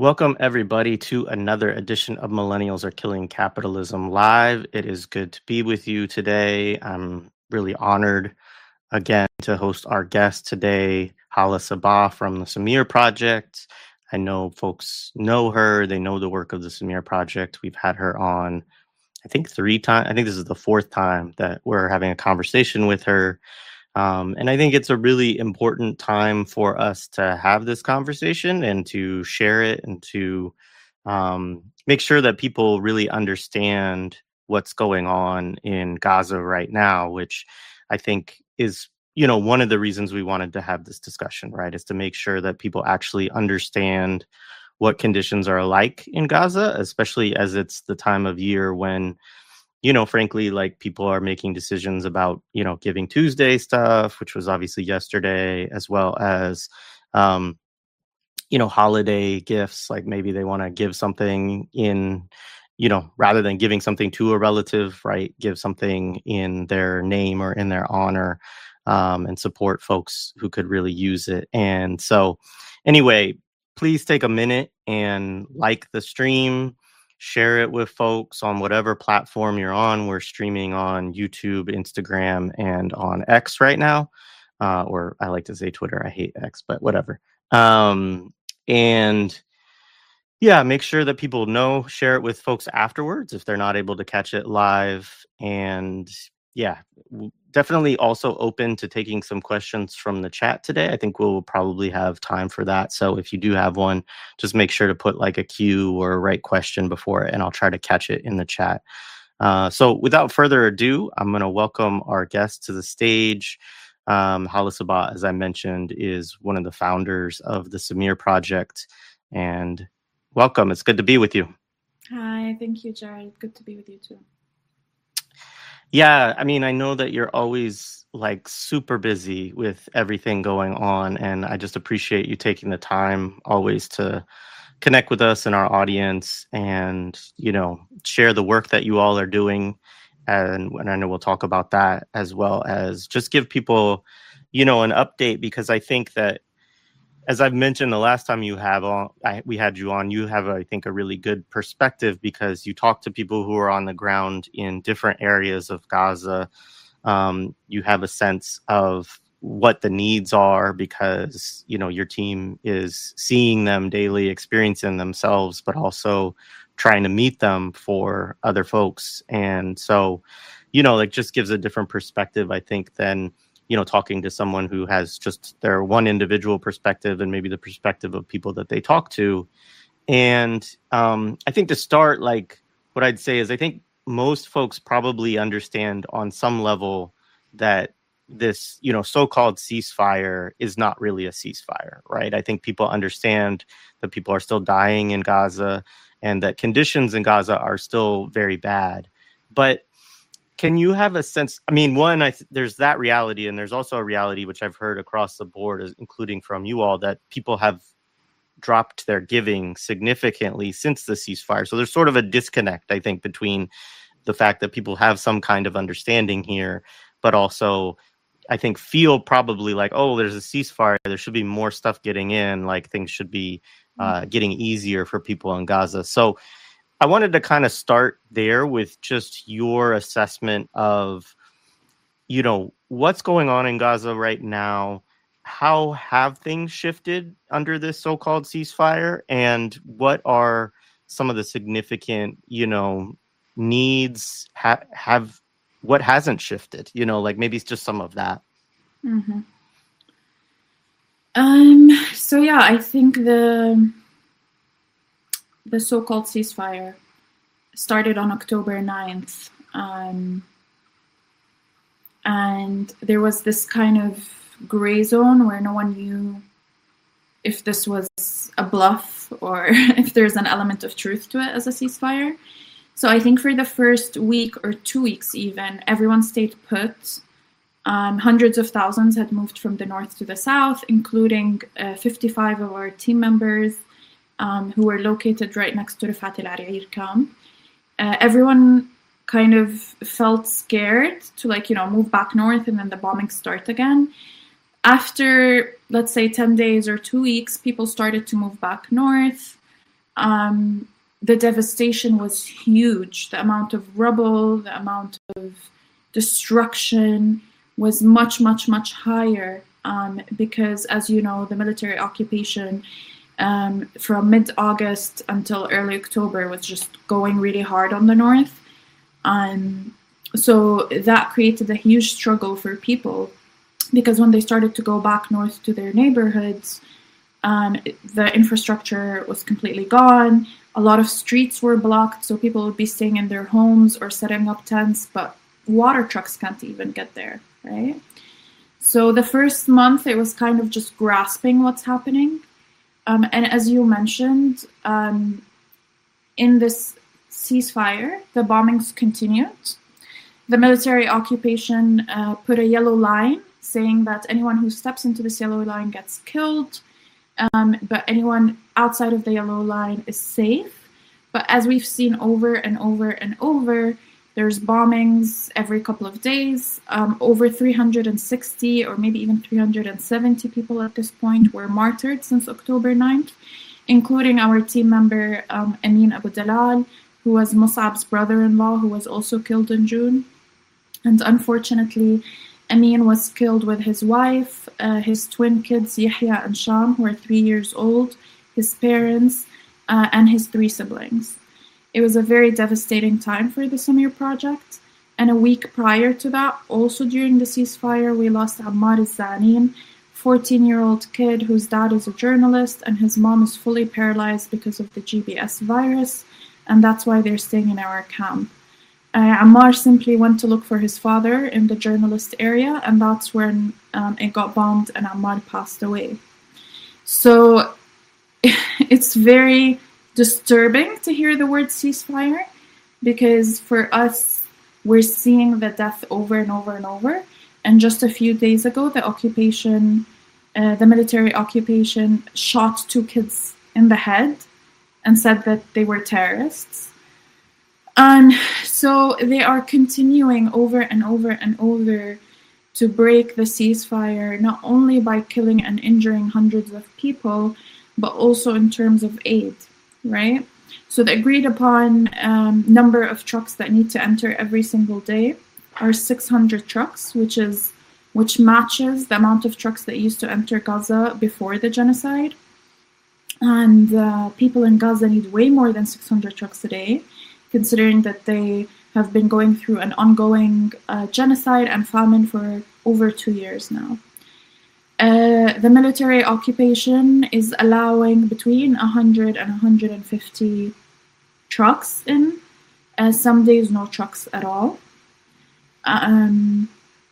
Welcome, everybody, to another edition of Millennials Are Killing Capitalism Live. It is good to be with you today. I'm really honored again to host our guest today, Hala Sabah from the Samir Project. I know folks know her. They know the work of the Samir Project. We've had her on, I think, 3 times. I think this is the 4th time that we're having a conversation with her. And I think it's a really important time for us to have this conversation and to share it and to make sure that people really understand what's going on in Gaza right now, which I think is, one of the reasons we wanted to have this discussion, right, is to make sure that people actually understand what conditions are like in Gaza, especially as it's the time of year when frankly, like people are making decisions about, Giving Tuesday stuff, which was obviously yesterday, as well as, holiday gifts. Like maybe they want to give something in, rather than giving something to a relative, right, give something in their name or in their honor, and support folks who could really use it. And so anyway, please take a minute and like the stream. Share it with folks on whatever platform you're on. We're streaming on YouTube, Instagram, and on X right now. Or I like to say Twitter. I hate X, but whatever. And yeah, make sure that people know, share it with folks afterwards if they're not able to catch it live. And yeah, definitely also open to taking some questions from the chat today. I think we'll probably have time for that. So if you do have one, just make sure to put like a Q or a right question before it, and I'll try to catch it in the chat. So without further ado, I'm going to welcome our guest to the stage. Hala Sabah, as I mentioned, is one of the founders of the Samir Project. And welcome. It's good to be with you. Hi, thank you, Jared. Good to be with you too. Yeah, I mean, I know that you're always like super busy with everything going on, and I just appreciate you taking the time always to connect with us and our audience and, share the work that you all are doing. And I know we'll talk about that, as well as just give people, an update, because I think that, as I've mentioned the last time we had you on, you have, I think, a really good perspective because you talk to people who are on the ground in different areas of Gaza. You have a sense of what the needs are because, your team is seeing them daily, experiencing themselves, but also trying to meet them for other folks. And so, just gives a different perspective, I think, than talking to someone who has just their one individual perspective and maybe the perspective of people that they talk to. And I think to start, like what I'd say is I think most folks probably understand on some level that this, so-called ceasefire is not really a ceasefire, right? I think people understand that people are still dying in Gaza and that conditions in Gaza are still very bad. But can you have a sense? I mean, one, there's that reality, and there's also a reality which I've heard across the board, including from you all, that people have dropped their giving significantly since the ceasefire. So there's sort of a disconnect, I think, between the fact that people have some kind of understanding here, but also, I think, feel probably like, oh, there's a ceasefire, there should be more stuff getting in, like things should be getting easier for people in Gaza. So I wanted to kind of start there with just your assessment of, what's going on in Gaza right now. How have things shifted under this so-called ceasefire? And what are some of the significant, needs what hasn't shifted? Like maybe it's just some of that. Mm-hmm. So yeah, I think the so-called ceasefire started on October 9th. And there was this kind of gray zone where no one knew if this was a bluff or if there's an element of truth to it as a ceasefire. So I think for the first week or 2 weeks even, everyone stayed put. Hundreds of thousands had moved from the north to the south, including 55 of our team members who were located right next to Rifat El Arir camp. Everyone kind of felt scared to move back north, and then the bombings start again. After, let's say, 10 days or 2 weeks, people started to move back north. the devastation was huge. The amount of rubble, the amount of destruction was much, much, much higher because, as you know, the military occupation from mid-August until early October was just going really hard on the north. So that created a huge struggle for people, because when they started to go back north to their neighborhoods, the infrastructure was completely gone. A lot of streets were blocked, so people would be staying in their homes or setting up tents, but water trucks can't even get there, right? So the first month, it was kind of just grasping what's happening. And as you mentioned, in this ceasefire, the bombings continued. The military occupation put a yellow line saying that anyone who steps into this yellow line gets killed, but anyone outside of the yellow line is safe. But as we've seen over and over and over, there's bombings every couple of days. Over 360 or maybe even 370 people at this point were martyred since October 9th, including our team member Amin Abu Dalal, who was Mus'ab's brother-in-law, who was also killed in June. And unfortunately, Amin was killed with his wife, his twin kids, Yahya and Sham, who are 3 years old, his parents, and his 3 siblings. It was a very devastating time for the Samir project. And a week prior to that, also during the ceasefire, we lost Ammar al-Zanin, 14-year-old kid whose dad is a journalist and his mom is fully paralyzed because of the GBS virus. And that's why they're staying in our camp. Ammar simply went to look for his father in the journalist area, and that's when it got bombed and Ammar passed away. So it's very disturbing to hear the word ceasefire, because for us, we're seeing the death over and over and over. And just a few days ago, the military occupation shot 2 kids in the head and said that they were terrorists. And so they are continuing over and over and over to break the ceasefire, not only by killing and injuring hundreds of people, but also in terms of aid, right? So the agreed upon number of trucks that need to enter every single day are 600 trucks, which matches the amount of trucks that used to enter Gaza before the genocide. And people in Gaza need way more than 600 trucks a day, considering that they have been going through an ongoing genocide and famine for over 2 years now. The military occupation is allowing between 100 and 150 trucks in. Some days, no trucks at all. And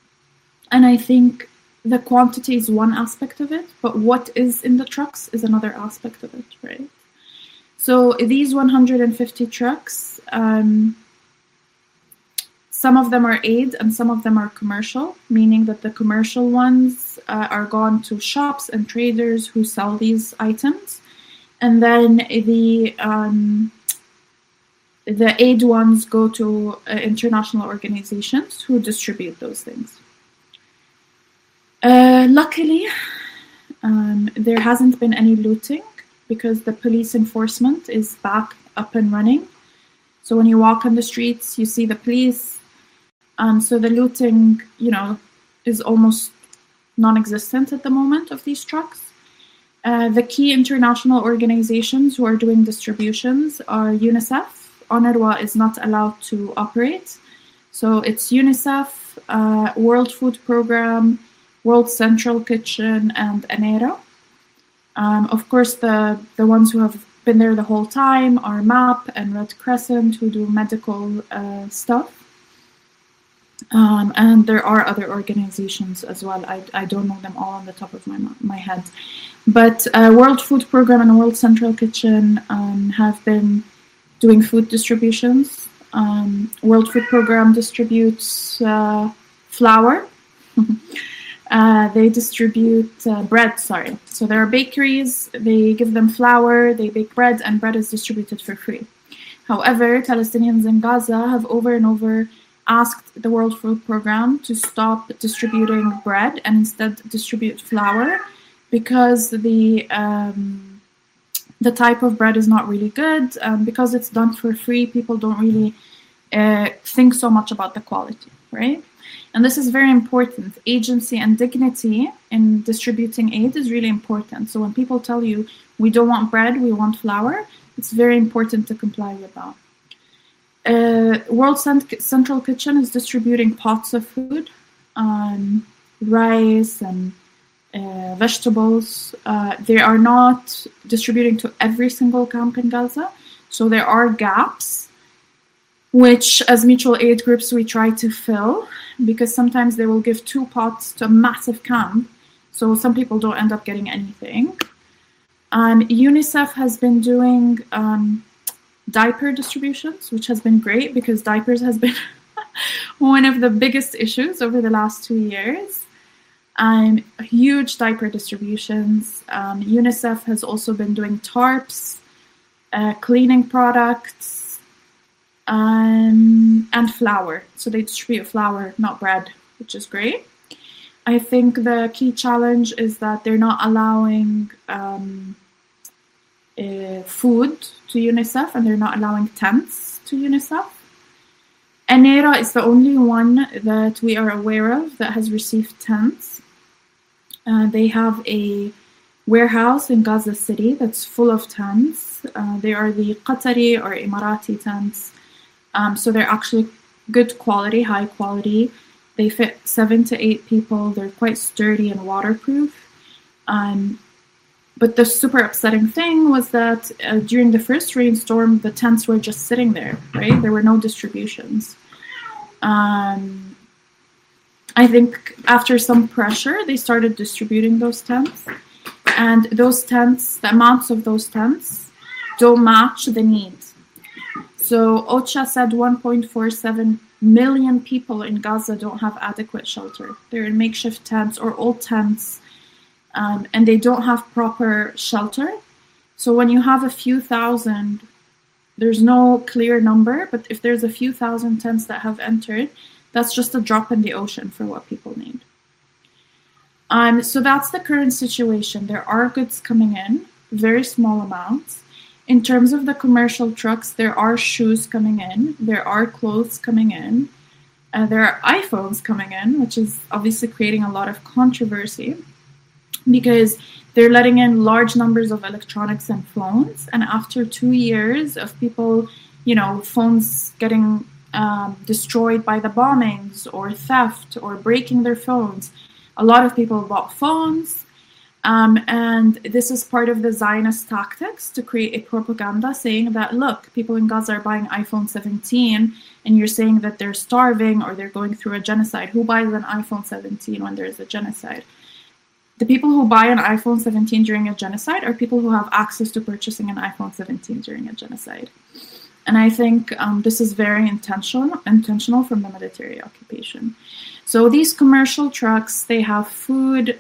I think the quantity is one aspect of it, but what is in the trucks is another aspect of it, right? So these 150 trucks, some of them are aid and some of them are commercial, meaning that the commercial ones are gone to shops and traders who sell these items. And then the aid ones go to international organizations who distribute those things. Luckily, there hasn't been any looting because the police enforcement is back up and running. So when you walk on the streets, you see the police. So the looting, is almost non-existent at the moment of these trucks. The key international organizations who are doing distributions are UNICEF. UNRWA is not allowed to operate. So it's UNICEF, World Food Program, World Central Kitchen, and ANERA. Of course, the ones who have been there the whole time are MAP and Red Crescent, who do medical stuff. And there are other organizations as well. I don't know them all on the top of my head. But World Food Program and World Central Kitchen have been doing food distributions. World Food Program distributes flour. They distribute bread, So there are bakeries, they give them flour, they bake bread, and bread is distributed for free. However, Palestinians in Gaza have over and over asked the World Food Program to stop distributing bread and instead distribute flour, because the the type of bread is not really good. Because it's done for free, people don't really think so much about the quality, right? And this is very important. Agency and dignity in distributing aid is really important. So when people tell you, we don't want bread, we want flour, it's very important to comply with that. World Central Kitchen is distributing pots of food, rice and vegetables. They are not distributing to every single camp in Gaza, so there are gaps, which as mutual aid groups we try to fill, because sometimes they will give 2 pots to a massive camp, so some people don't end up getting anything. UNICEF has been doing diaper distributions, which has been great because diapers has been one of the biggest issues over the last 2 years. Huge diaper distributions. UNICEF has also been doing tarps, cleaning products, and flour. So they distribute flour, not bread, which is great. I think the key challenge is that they're not allowing food to UNICEF, and they're not allowing tents to UNICEF. Enera is the only one that we are aware of that has received tents. They have a warehouse in Gaza City that's full of tents. They are the Qatari or Emirati tents. So they're actually good quality, high quality. They fit 7 to 8 people. They're quite sturdy and waterproof. But the super upsetting thing was that during the first rainstorm, the tents were just sitting there, right? There were no distributions. I think after some pressure, they started distributing those tents. And those tents, the amounts of those tents don't match the needs. So OCHA said 1.47 million people in Gaza don't have adequate shelter. They're in makeshift tents or old tents, and they don't have proper shelter. So when you have a few thousand, there's no clear number, but if there's a few thousand tents that have entered, that's just a drop in the ocean for what people need. So that's the current situation. There are goods coming in, very small amounts. In terms of the commercial trucks, there are shoes coming in, there are clothes coming in, there are iPhones coming in, which is obviously creating a lot of controversy because they're letting in large numbers of electronics and phones. And after 2 years of people, phones getting destroyed by the bombings or theft or breaking their phones, a lot of people bought phones. And this is part of the Zionist tactics to create a propaganda saying that, look, people in Gaza are buying iPhone 17 and you're saying that they're starving or they're going through a genocide. Who buys an iPhone 17 when there's a genocide? The people who buy an iPhone 17 during a genocide are people who have access to purchasing an iPhone 17 during a genocide. And I think this is very intentional from the military occupation. So these commercial trucks, they have food,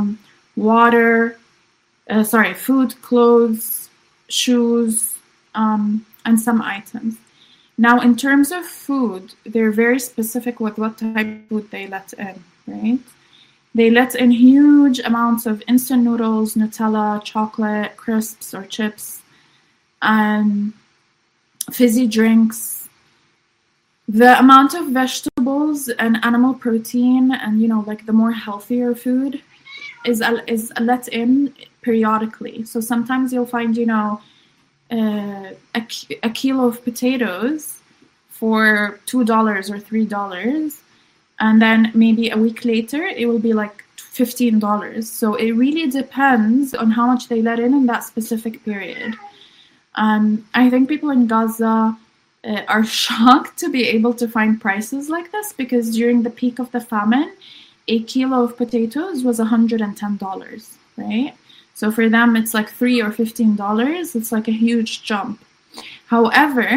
food, clothes, shoes, and some items. Now, in terms of food, they're very specific with what type of food they let in, right? They let in huge amounts of instant noodles, Nutella, chocolate, crisps or chips, and fizzy drinks. The amount of vegetables and animal protein and, the more healthier food is let in periodically. So sometimes you'll find, a kilo of potatoes for $2 or $3. And then maybe a week later, it will be like $15. So it really depends on how much they let in that specific period. I think people in Gaza are shocked to be able to find prices like this because during the peak of the famine, a kilo of potatoes was $110, right? So for them, it's like $3 or $15. It's like a huge jump. However,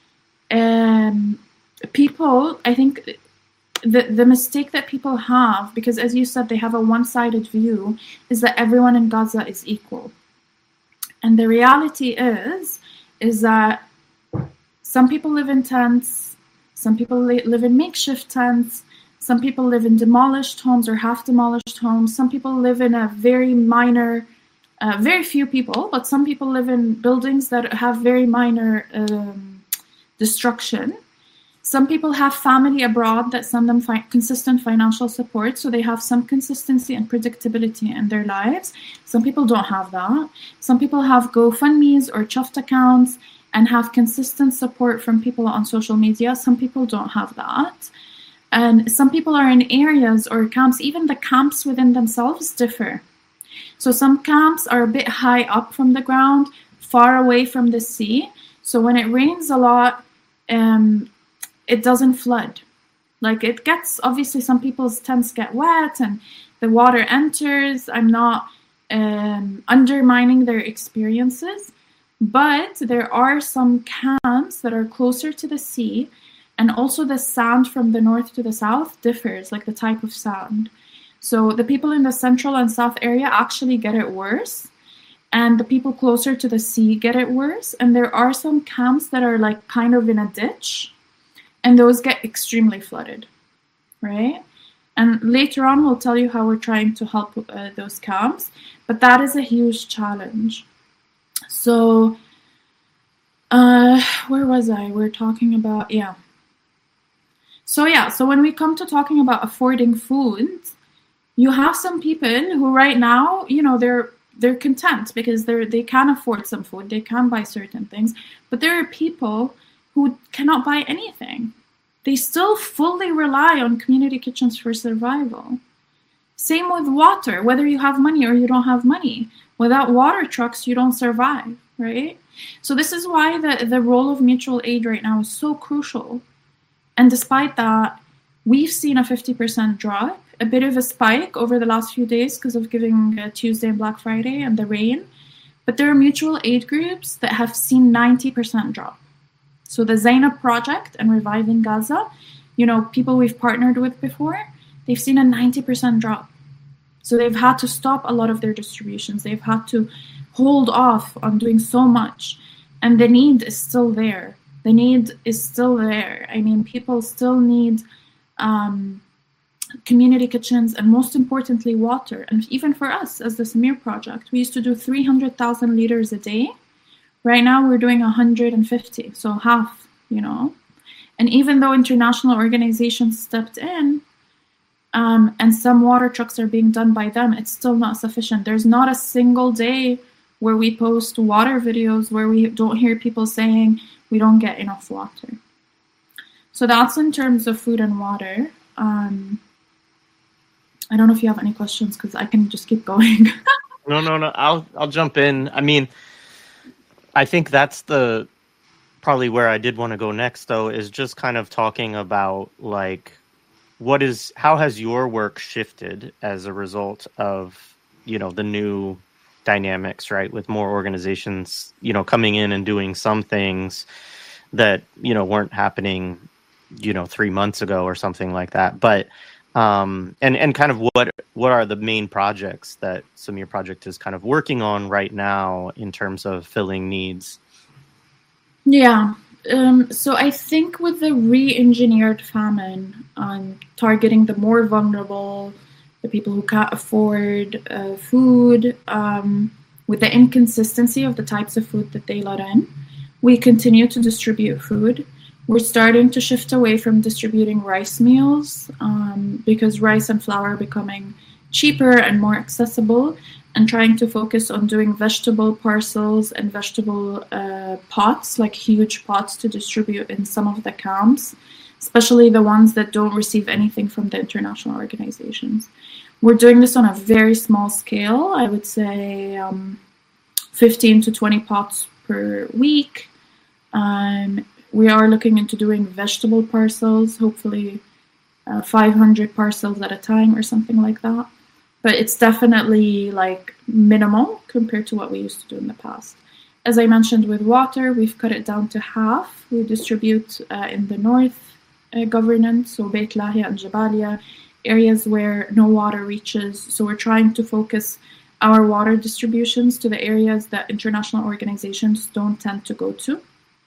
people, I think the mistake that people have, because as you said, they have a one-sided view, is that everyone in Gaza is equal. And the reality is that some people live in tents, some people live in makeshift tents, some people live in demolished homes or half-demolished homes. Some people live in a very minor Very few people, but some people live in buildings that have very minor destruction. Some people have family abroad that send them consistent financial support, so they have some consistency and predictability in their lives. Some people don't have that. Some people have GoFundMes or Chuft accounts and have consistent support from people on social media. Some people don't have that. And some people are in areas or camps, even the camps within themselves differ. So some camps are a bit high up from the ground, far away from the sea. So when it rains a lot, it doesn't flood. Like it gets, obviously some people's tents get wet and the water enters. I'm not undermining their experiences, but there are some camps that are closer to the sea, and also the sand from the north to the south differs, like the type of sand. So the people in the central and south area actually get it worse, and the people closer to the sea get it worse. And there are some camps that are like kind of in a ditch, and those get extremely flooded, right? And later on, we'll tell you how we're trying to help those camps, but that is a huge challenge. So, where was I? We're talking about, So when we come to talking about affording food, you have some people who right now, they're content because they can afford some food, they can buy certain things, but there are people who cannot buy anything. They still fully rely on community kitchens for survival. Same with water, whether you have money or you don't have money. Without water trucks, you don't survive, right? So this is why the role of mutual aid right now is so crucial. And despite that, we've seen a 50% drop, a bit of a spike over the last few days because of Giving Tuesday and Black Friday and the rain. But there are mutual aid groups that have seen 90% drop. So the Zainab Project and Reviving Gaza, people we've partnered with before, they've seen a 90% drop. So they've had to stop a lot of their distributions. They've had to hold off on doing so much. And the need is still there. The need is still there. I mean, people still need community kitchens, and most importantly, water. And even for us, as the Samir Project, we used to do 300,000 liters a day. Right now, we're doing 150, so half, And even though international organizations stepped in, and some water trucks are being done by them, it's still not sufficient. There's not a single day where we post water videos where we don't hear people saying we don't get enough water. So that's in terms of food and water. I don't know if you have any questions, because I can just keep going. No. I'll jump in. I mean, I think that's probably where I did want to go next, though, is just kind of talking about like how has your work shifted as a result of, the new dynamics, right? With more organizations, coming in and doing some things that, weren't happening, 3 months ago or something like that. But, and kind of what are the main projects that Samir Project is kind of working on right now in terms of filling needs? Yeah. So I think with the re-engineered famine on targeting the more vulnerable, the people who can't afford food, with the inconsistency of the types of food that they let in, we continue to distribute food. We're starting to shift away from distributing rice meals because rice and flour are becoming cheaper and more accessible, and trying to focus on doing vegetable parcels and vegetable pots, like huge pots to distribute in some of the camps, especially the ones that don't receive anything from the international organizations. We're doing this on a very small scale, I would say 15 to 20 pots per week. We are looking into doing vegetable parcels, hopefully 500 parcels at a time or something like that. But it's definitely like minimal compared to what we used to do in the past. As I mentioned with water, we've cut it down to half. We distribute in the north governance, so Beit Lahia and Jabalia, areas where no water reaches. So we're trying to focus our water distributions to the areas that international organizations don't tend to go to.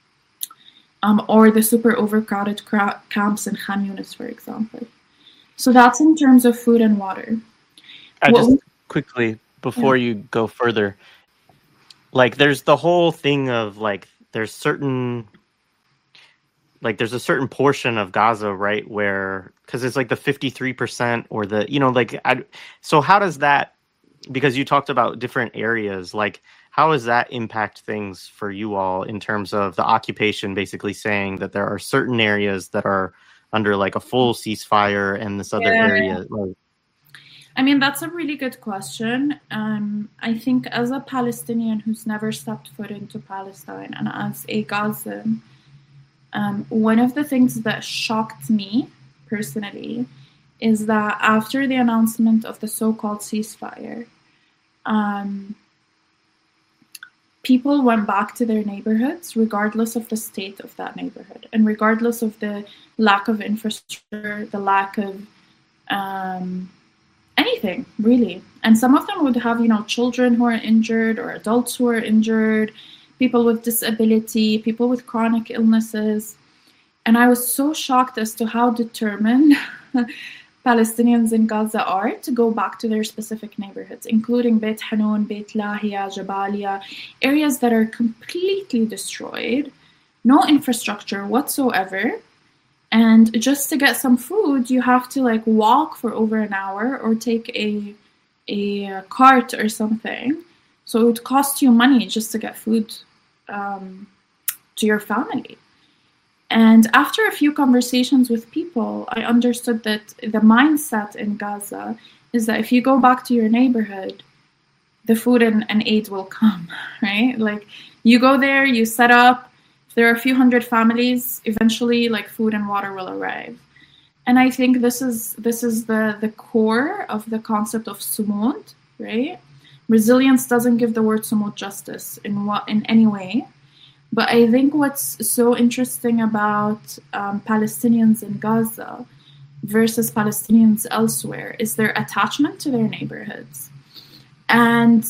Or the super overcrowded camps in Khan Yunis, for example. So that's in terms of food and water. Just quickly, before you go further, like there's the whole thing of like there's a certain portion of Gaza, right, where because it's like the 53% or the so how does that, because you talked about different areas, like how does that impact things for you all in terms of the occupation basically saying that there are certain areas that are under like a full ceasefire and this other area? Like, I mean, that's a really good question. I think as a Palestinian who's never stepped foot into Palestine and as a Gazan, one of the things that shocked me personally is that after the announcement of the so-called ceasefire, people went back to their neighborhoods regardless of the state of that neighborhood and regardless of the lack of infrastructure, the lack of anything really. And some of them would have, children who are injured or adults who are injured, people with disability, people with chronic illnesses. And I was so shocked as to how determined Palestinians in Gaza are to go back to their specific neighborhoods, including Beit Hanun, Beit Lahia, Jabalia, areas that are completely destroyed, no infrastructure whatsoever. And just to get some food, you have to like walk for over an hour or take a cart or something. So it would cost you money just to get food to your family. And after a few conversations with people, I understood that the mindset in Gaza is that if you go back to your neighborhood, the food and aid will come, right? Like you go there, you set up, if there are a few hundred families, eventually like food and water will arrive. And I think this is the core of the concept of sumud, right? Resilience doesn't give the word sumud justice in any way. But I think what's so interesting about Palestinians in Gaza versus Palestinians elsewhere is their attachment to their neighborhoods. And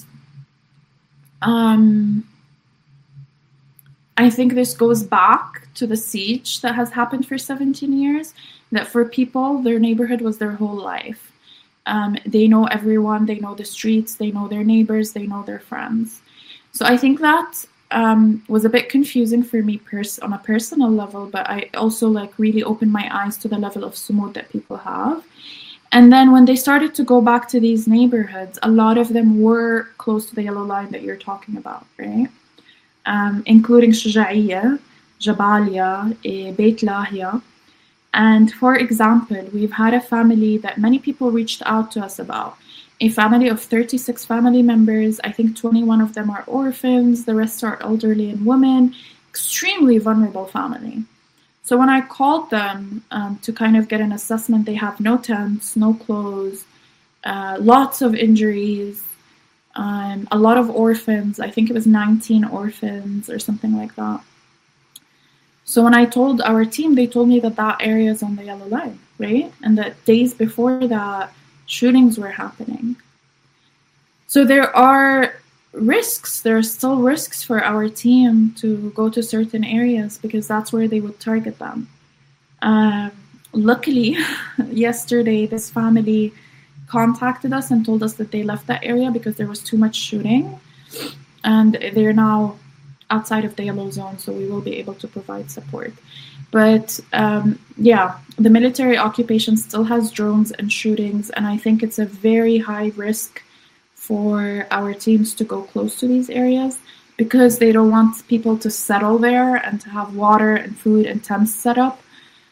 I think this goes back to the siege that has happened for 17 years, that for people, their neighborhood was their whole life. They know everyone, they know the streets, they know their neighbors, they know their friends. So I think that was a bit confusing for me on a personal level, but I also like really opened my eyes to the level of sumud that people have. And then when they started to go back to these neighborhoods, a lot of them were close to the yellow line that you're talking about, right? Including Shuja'iyya, Jabalia, Beit Lahia. And for example, we've had a family that many people reached out to us about. A family of 36 family members. I think 21 of them are orphans. The rest are elderly and women. Extremely vulnerable family. So when I called them to kind of get an assessment, they have no tents, no clothes, lots of injuries, a lot of orphans. I think it was 19 orphans or something like that. So when I told our team, they told me that area is on the yellow line, right? And that days before that, shootings were happening. So there are risks. There are still risks for our team to go to certain areas because that's where they would target them. Luckily, yesterday, this family contacted us and told us that they left that area because there was too much shooting. And they're now outside of the yellow zone, so we will be able to provide support. But the military occupation still has drones and shootings, and I think it's a very high risk for our teams to go close to these areas because they don't want people to settle there and to have water and food and tents set up.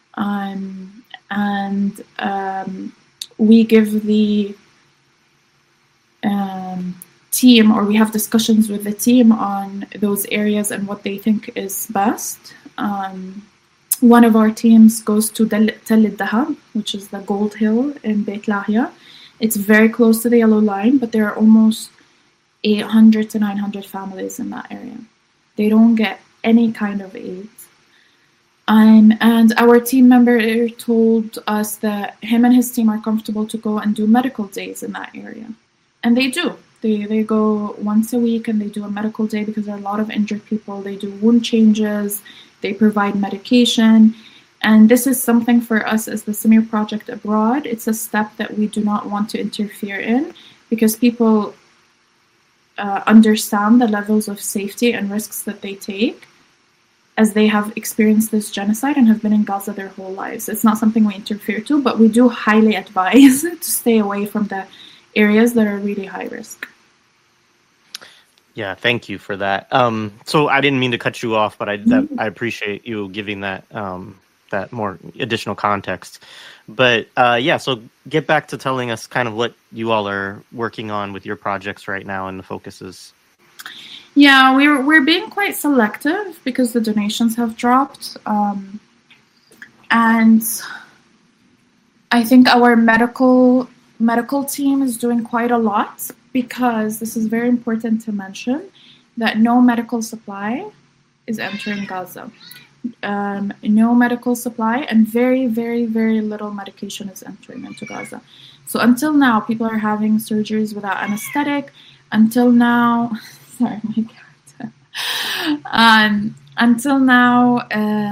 We give the team, or we have discussions with the team on those areas and what they think is best. One of our teams goes to Tell al-Dahab, which is the Gold Hill in Beit Lahia. It's very close to the yellow line, but there are almost 800 to 900 families in that area. They don't get any kind of aid. And our team member told us that him and his team are comfortable to go and do medical days in that area. And they do. They go once a week and they do a medical day because there are a lot of injured people. They do wound changes. They provide medication. And this is something for us as the Samir Project Abroad. It's a step that we do not want to interfere in because people understand the levels of safety and risks that they take, as they have experienced this genocide and have been in Gaza their whole lives. It's not something we interfere to, but we do highly advise to stay away from the areas that are really high risk. Yeah, thank you for that. So I didn't mean to cut you off, but I appreciate you giving that that more additional context. But so get back to telling us kind of what you all are working on with your projects right now and the focuses. Yeah, we're being quite selective because the donations have dropped, and I think our medical team is doing quite a lot, because this is very important to mention that no medical supply is entering Gaza. No medical supply, and very, very, very little medication is entering into Gaza. So until now, people are having surgeries without anesthetic. Until now, sorry, my character. Until now,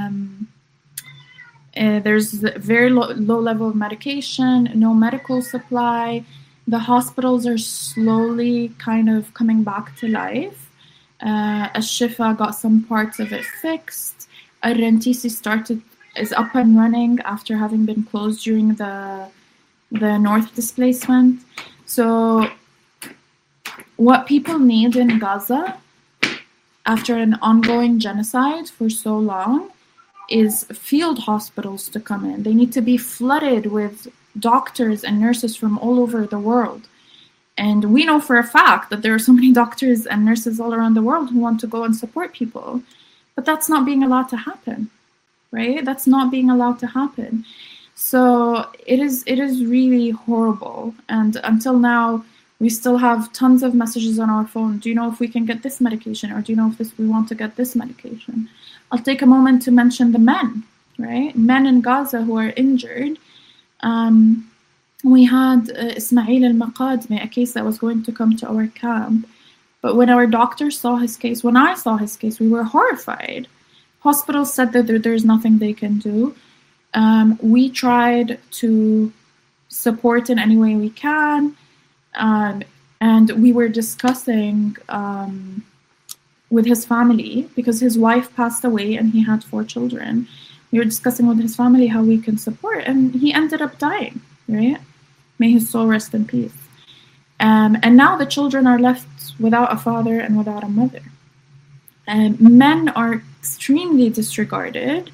there's very low level of medication, no medical supply. The hospitals are slowly kind of coming back to life. Al-Shifa got some parts of it fixed. Al-Rantisi is up and running after having been closed during the north displacement. So what people need in Gaza after an ongoing genocide for so long is field hospitals to come in. They need to be flooded with doctors and nurses from all over the world. And we know for a fact that there are so many doctors and nurses all around the world who want to go and support people. But that's not being allowed to happen, right? That's not being allowed to happen. So it is really horrible. And until now, we still have tons of messages on our phone. Do you know if we can get this medication? Or do you know if we want to get this medication? I'll take a moment to mention the men, right? Men in Gaza who are injured. We had Ismail al-Maqadmi, a case that was going to come to our camp. But when our doctor saw his case, when I saw his case, we were horrified. Hospitals said that there's nothing they can do. We tried to support in any way we can. And we were discussing with his family, because his wife passed away and he had 4 children. We were discussing with his family how we can support, and he ended up dying, right? May his soul rest in peace. And now the children are left without a father and without a mother. Men are extremely disregarded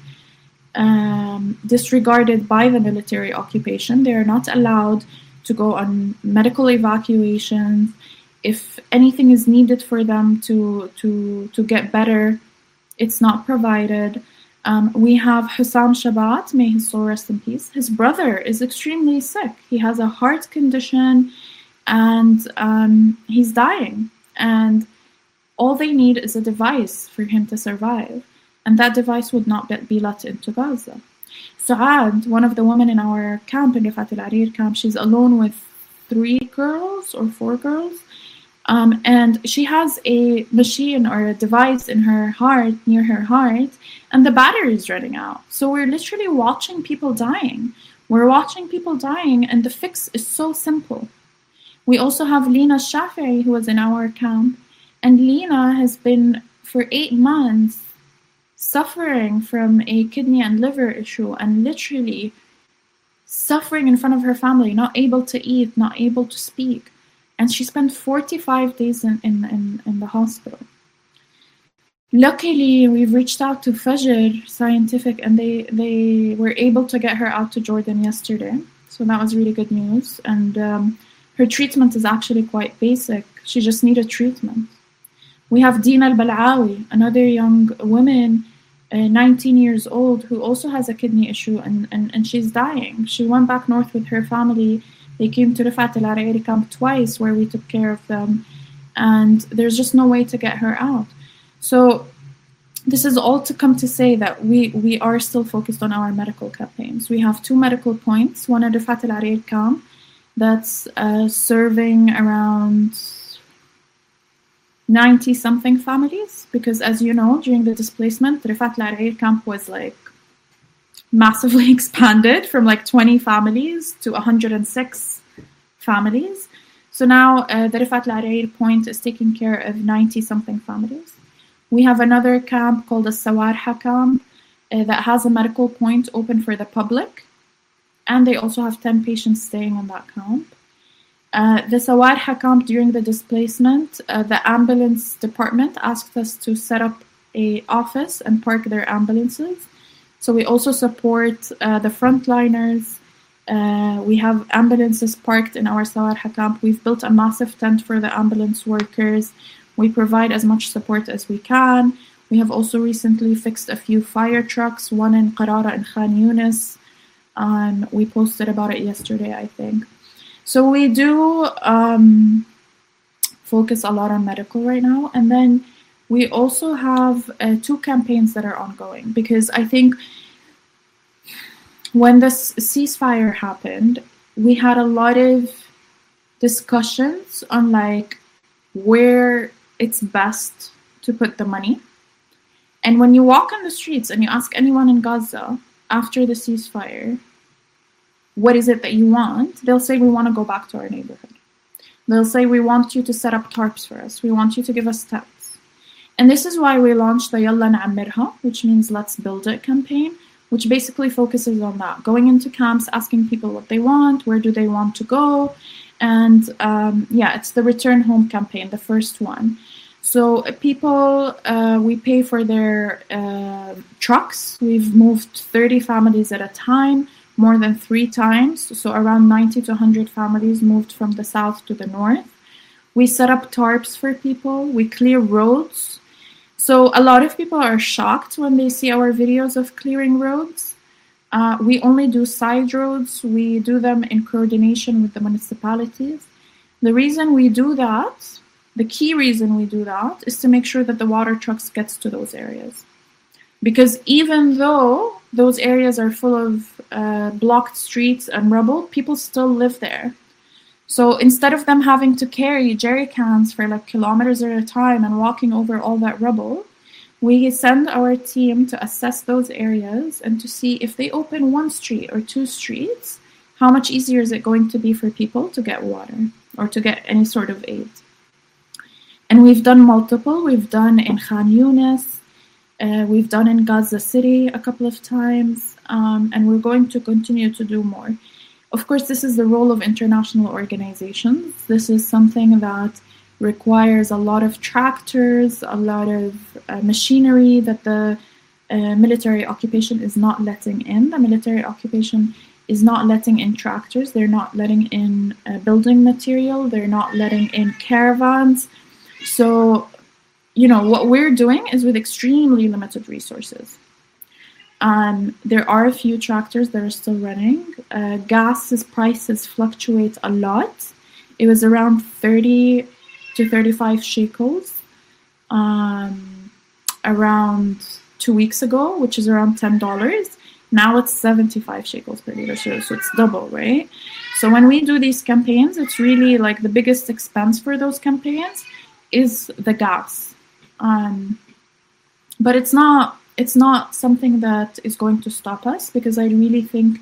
by the military occupation. They are not allowed to go on medical evacuations. If anything is needed for them to get better, it's not provided. We have Hussam Shabat, may his soul rest in peace. His brother is extremely sick. He has a heart condition, and he's dying. And all they need is a device for him to survive. And that device would not be let into Gaza. Saad, one of the women in our camp, in Rifat al-Arir camp, she's alone with 3 girls or 4 girls. And she has a machine or a device in her heart, near her heart, and the battery is running out. So we're literally watching people dying. We're watching people dying, and the fix is so simple. We also have Lina Shafi'i, who was in our camp, and Lina has been for 8 months suffering from a kidney and liver issue, and literally suffering in front of her family, not able to eat, not able to speak. And she spent 45 days in the hospital. Luckily, we've reached out to Fajr Scientific, and they were able to get her out to Jordan yesterday. So that was really good news. And her treatment is actually quite basic. She just needed treatment. We have Dina al-Bal'awi, another young woman, 19 years old, who also has a kidney issue, and she's dying. She went back north with her family. They came to Rifat al-Arir camp twice, where we took care of them, and there's just no way to get her out. So this is all to come to say that we are still focused on our medical campaigns. We have 2 medical points, one at Rifat al-Arir camp that's serving around 90-something families, because as you know, during the displacement, Rifat al-Arir camp was like massively expanded from like 20 families to 106 families. So now the Rifat Al Arair point is taking care of 90-something families. We have another camp called the Sawarha camp that has a medical point open for the public. And they also have 10 patients staying in that camp. The Sawarha camp, during the displacement, the ambulance department asked us to set up an office and park their ambulances. So we also support the frontliners. We have ambulances parked in our Sawarha camp. We've built a massive tent for the ambulance workers. We provide as much support as we can. We have also recently fixed a few fire trucks, one in Qarara and Khan Yunis. We posted about it yesterday, I think. So we do focus a lot on medical right now. And then we also have 2 campaigns that are ongoing, because I think when this ceasefire happened, we had a lot of discussions on like where it's best to put the money. And when you walk on the streets and you ask anyone in Gaza after the ceasefire, what is it that you want? They'll say, we want to go back to our neighborhood. They'll say, we want you to set up tarps for us. We want you to give us tents. And this is why we launched the Yalla Na'ammirha, which means Let's Build It campaign, which basically focuses on that. Going into camps, asking people what they want, where do they want to go. And it's the Return Home campaign, the first one. So people, we pay for their trucks. We've moved 30 families at a time, more than 3 times. So around 90 to 100 families moved from the south to the north. We set up tarps for people. We clear roads. So a lot of people are shocked when they see our videos of clearing roads. We only do side roads. We do them in coordination with the municipalities. The reason we do that, the key reason we do that, is to make sure that the water trucks gets to those areas. Because even though those areas are full of blocked streets and rubble, people still live there. So instead of them having to carry jerry cans for like kilometers at a time and walking over all that rubble, we send our team to assess those areas and to see if they open 1 street or 2 streets, how much easier is it going to be for people to get water or to get any sort of aid. And we've done multiple. We've done in Khan Yunis. We've done in Gaza City a couple of times. And we're going to continue to do more. Of course, this is the role of international organizations. This is something that requires a lot of tractors, a lot of machinery that the military occupation is not letting in. The military occupation is not letting in tractors. They're not letting in building material. They're not letting in caravans. So, what we're doing is with extremely limited resources. There are a few tractors that are still running. Gas's prices fluctuate a lot. It was around 30 to 35 shekels around 2 weeks ago, which is around $10. Now it's 75 shekels per liter, so it's double, right? So when we do these campaigns, it's really like the biggest expense for those campaigns is the gas. But it's not something that is going to stop us, because I really think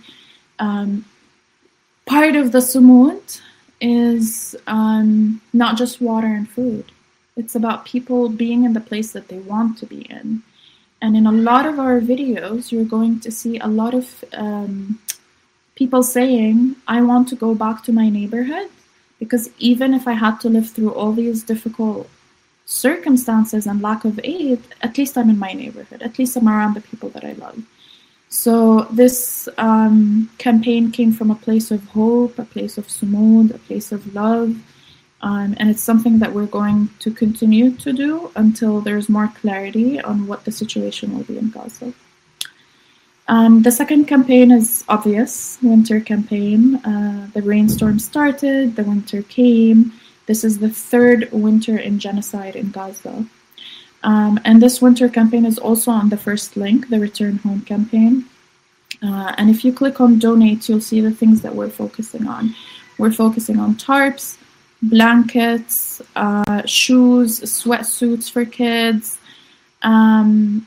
part of the sumud is not just water and food. It's about people being in the place that they want to be in. And in a lot of our videos, you're going to see a lot of people saying, I want to go back to my neighborhood, because even if I had to live through all these difficult circumstances and lack of aid, at least I'm in my neighborhood. At least I'm around the people that I love. So this campaign came from a place of hope, a place of sumud, a place of love. And it's something that we're going to continue to do until there's more clarity on what the situation will be in Gaza. The second campaign is obvious, winter campaign. The rainstorm started, the winter came. This is the third winter in genocide in Gaza. And this winter campaign is also on the first link, the Return Home campaign. And if you click on donate, you'll see the things that we're focusing on. We're focusing on tarps, blankets, shoes, sweatsuits for kids. And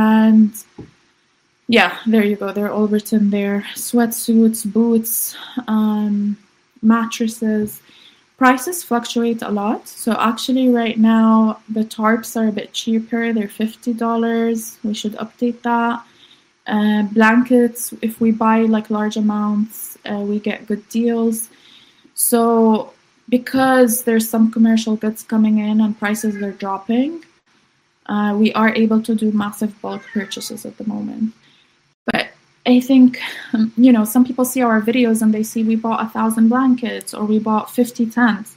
yeah, there you go. They're all written there. Sweatsuits, boots, mattresses. Prices fluctuate a lot. So actually right now, the tarps are a bit cheaper. They're $50. We should update that. Blankets, if we buy like large amounts, we get good deals. So because there's some commercial goods coming in and prices are dropping, we are able to do massive bulk purchases at the moment. But I think, some people see our videos and they see we bought 1,000 blankets or we bought 50 tents.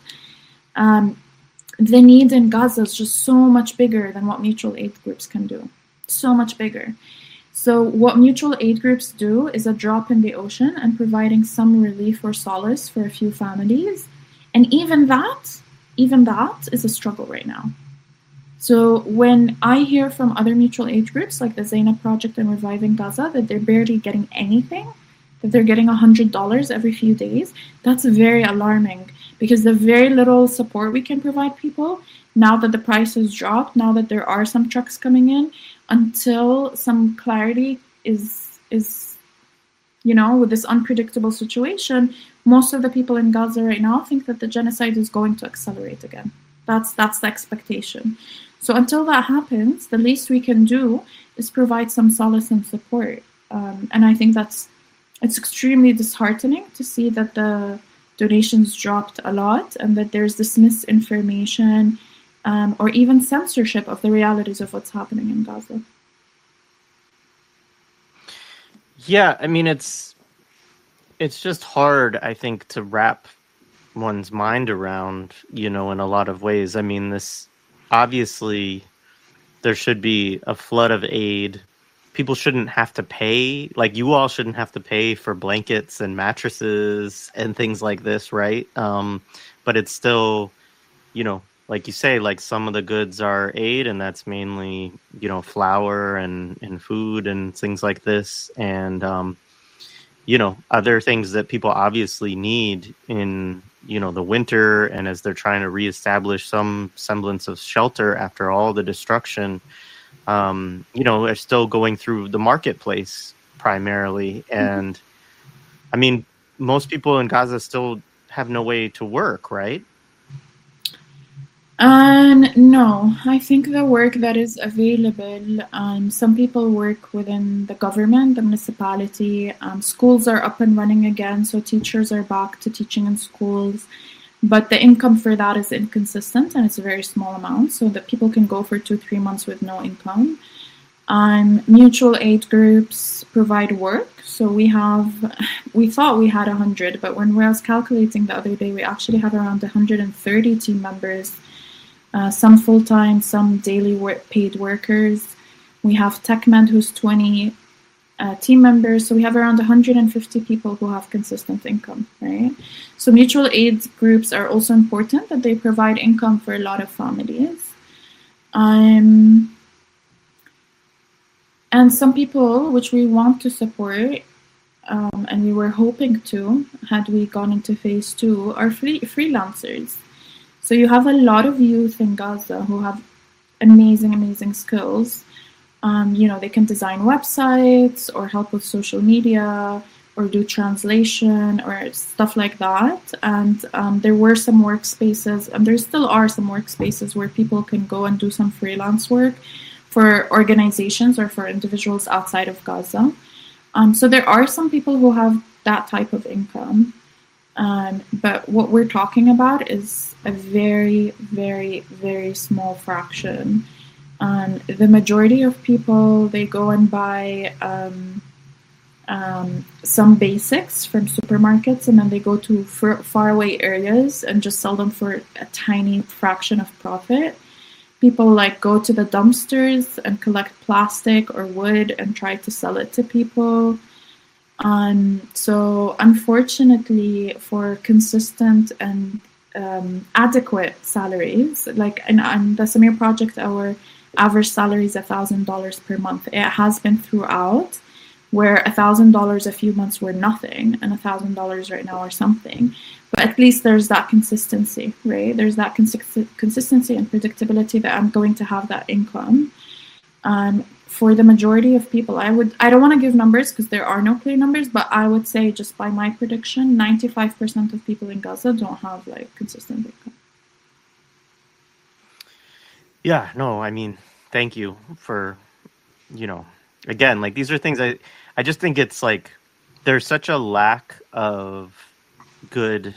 The need in Gaza is just so much bigger than what mutual aid groups can do. So much bigger. So what mutual aid groups do is a drop in the ocean and providing some relief or solace for a few families. And even that is a struggle right now. So when I hear from other mutual aid groups like the Zainab Project and Reviving Gaza that they're barely getting anything, that they're getting $100 every few days, that's very alarming, because the very little support we can provide people, now that the price has dropped, now that there are some trucks coming in, until some clarity is with this unpredictable situation, most of the people in Gaza right now think that the genocide is going to accelerate again. That's the expectation. So until that happens, the least we can do is provide some solace and support. And I think it's extremely disheartening to see that the donations dropped a lot and that there's this misinformation or even censorship of the realities of what's happening in Gaza. Yeah, I mean, it's just hard, I think, to wrap one's mind around, in a lot of ways. I mean, this obviously there should be a flood of aid. People shouldn't have to pay, like you all shouldn't have to pay for blankets and mattresses and things like this, right? But it's still, like you say, like some of the goods are aid, and that's mainly, flour and food and things like this. And, other things that people obviously need in, the winter, and as they're trying to reestablish some semblance of shelter after all the destruction, are still going through the marketplace primarily. And I mean, most people in Gaza still have no way to work, right? No, I think the work that is available, some people work within the government, the municipality, schools are up and running again, so teachers are back to teaching in schools, but the income for that is inconsistent and it's a very small amount, so that people can go for 2-3 months with no income. Mutual aid groups provide work, so we thought we had 100, but when I was calculating the other day, we actually have around 130 team members. Some full-time, some daily paid workers. We have TechMed, who's 20 team members. So we have around 150 people who have consistent income, right? So mutual aid groups are also important, that they provide income for a lot of families. And some people, which we want to support, and we were hoping to, had we gone into phase 2, are freelancers. So you have a lot of youth in Gaza who have amazing skills. They can design websites or help with social media or do translation or stuff like that. And there were some workspaces, and there still are some workspaces where people can go and do some freelance work for organizations or for individuals outside of Gaza. So there are some people who have that type of income. But what we're talking about is a very, very, very small fraction. The majority of people, they go and buy some basics from supermarkets, and then they go to faraway areas and just sell them for a tiny fraction of profit. People go to the dumpsters and collect plastic or wood and try to sell it to people. So unfortunately, for consistent and adequate salaries, like in the Samir Project, our average salary is $1,000 per month. It has been throughout, where $1,000 a few months were nothing and $1,000 right now are something. But at least there's that consistency, right? There's that consistency and predictability that I'm going to have that income. for the majority of people, I don't want to give numbers because there are no clear numbers, but I would say, just by my prediction, 95% of people in Gaza don't have like consistent income. Yeah, no, I mean, thank you for, again, like these are things I just think it's like there's such a lack of good,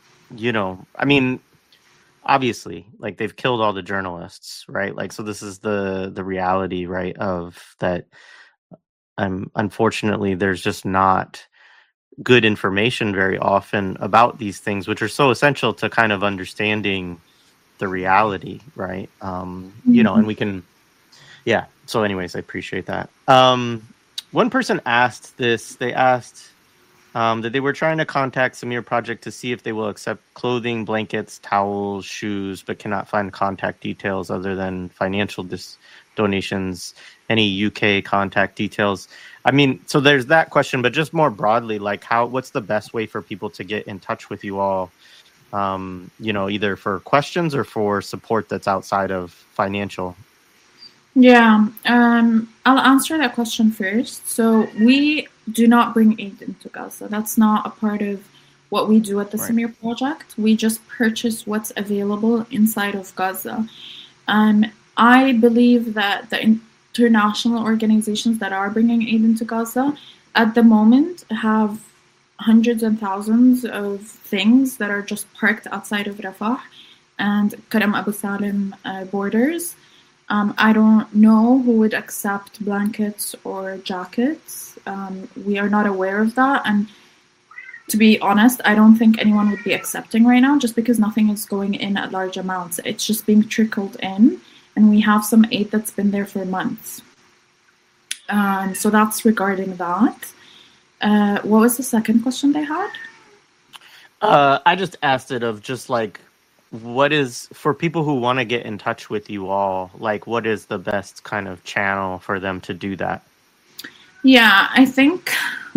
I mean, obviously, like they've killed all the journalists, right? Like, so this is the reality, right? Of that. Unfortunately, there's just not good information very often about these things, which are so essential to kind of understanding the reality, right? And we can, yeah. So, anyways, I appreciate that. One person asked this. They asked that they were trying to contact Samir Project to see if they will accept clothing, blankets, towels, shoes, but cannot find contact details other than financial donations, any UK contact details. I mean, so there's that question, but just more broadly, like what's the best way for people to get in touch with you all, either for questions or for support that's outside of financial? Yeah, I'll answer that question first. So we do not bring aid into Gaza. That's not a part of what we do at the Samir Project. We just purchase what's available inside of Gaza. I believe that the international organizations that are bringing aid into Gaza at the moment have hundreds and thousands of things that are just parked outside of Rafah and Karam Abu Salim borders. I don't know who would accept blankets or jackets. We are not aware of that. And to be honest, I don't think anyone would be accepting right now, just because nothing is going in at large amounts. It's just being trickled in, and we have some aid that's been there for months. So that's regarding that. What was the second question they had? I just asked it of just like, what is, for people who want to get in touch with you all, like what is the best kind of channel for them to do that? Yeah, I think,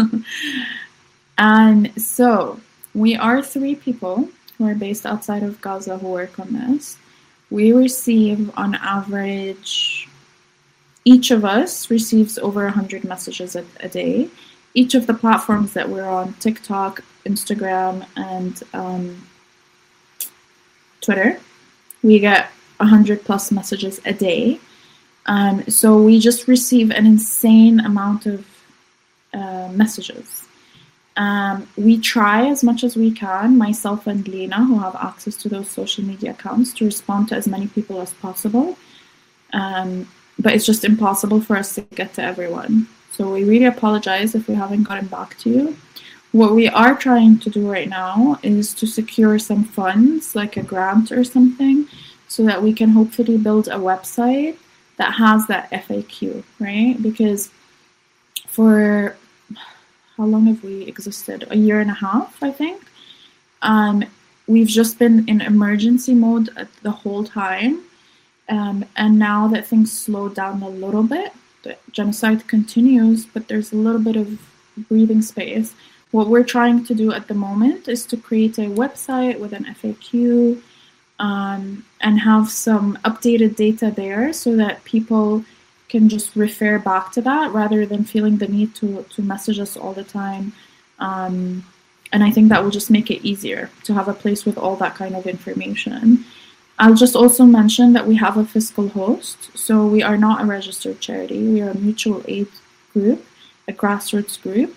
and so we are 3 people who are based outside of Gaza who work on this. We receive on average, each of us receives over 100 messages a day. Each of the platforms that we're on, TikTok, Instagram, and Twitter, we get 100 plus messages a day. So we just receive an insane amount of messages. We try as much as we can, myself and Lena, who have access to those social media accounts, to respond to as many people as possible. But it's just impossible for us to get to everyone. So we really apologize if we haven't gotten back to you. What we are trying to do right now is to secure some funds, like a grant or something, so that we can hopefully build a website that has that FAQ, right? Because for how long have we existed? A year and a half, I think. We've just been in emergency mode the whole time. And now that things slowed down a little bit, the genocide continues, but there's a little bit of breathing space. What we're trying to do at the moment is to create a website with an FAQ and have some updated data there so that people can just refer back to that rather than feeling the need to message us all the time. And I think that will just make it easier to have a place with all that kind of information. I'll just also mention that we have a fiscal host. So we are not a registered charity. We are a mutual aid group, a grassroots group.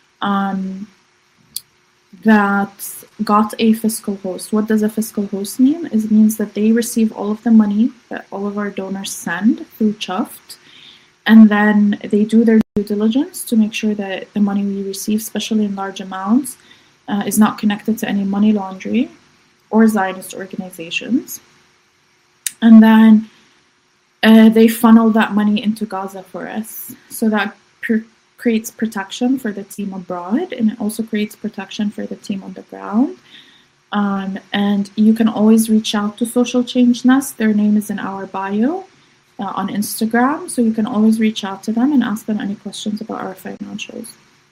That got a fiscal host. What does a fiscal host mean? It means that they receive all of the money that all of our donors send through Chuft, and then they do their due diligence to make sure that the money we receive, especially in large amounts, is not connected to any money laundering or Zionist organizations. And then they funnel that money into Gaza for us. So that creates protection for the team abroad, and it also creates protection for the team on the ground. And you can always reach out to Social Change Nest. Their name is in our bio on Instagram, so you can always reach out to them and ask them any questions about our financials.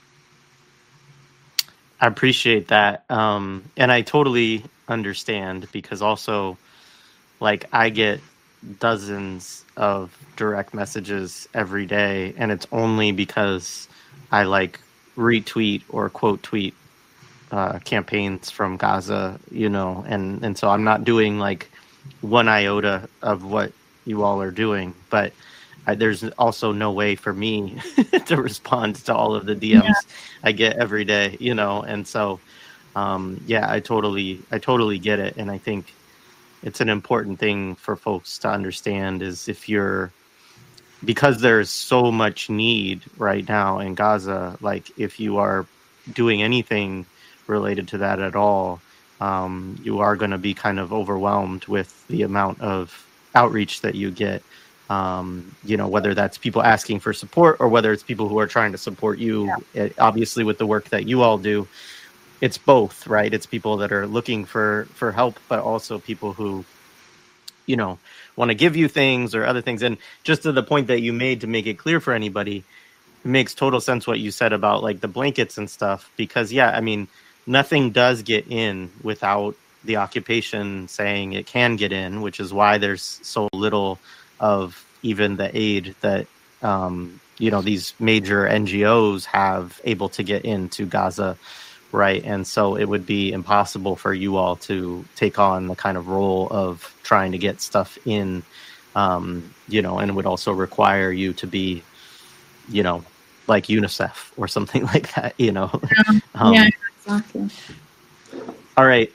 I appreciate that. And I totally understand, because also, like, I get dozens of direct messages every day, and it's only because I like retweet or quote tweet campaigns from Gaza, and so I'm not doing like one iota of what you all are doing, but there's also no way for me to respond to all of the DMs I get every day, and so I totally get it, and I think it's an important thing for folks to understand is because there's so much need right now in Gaza, like if you are doing anything related to that at all, you are going to be kind of overwhelmed with the amount of outreach that you get, whether that's people asking for support or whether it's people who are trying to support you. Obviously with the work that you all do, it's both, right? It's people that are looking for help, but also people who, want to give you things or other things. And just to the point that you made, to make it clear for anybody, it makes total sense what you said about like the blankets and stuff, because nothing does get in without the occupation saying it can get in, which is why there's so little of even the aid that, these major NGOs have able to get into Gaza. Right. And so it would be impossible for you all to take on the kind of role of trying to get stuff in, and it would also require you to be, like UNICEF or something like that, Yeah, exactly. All right.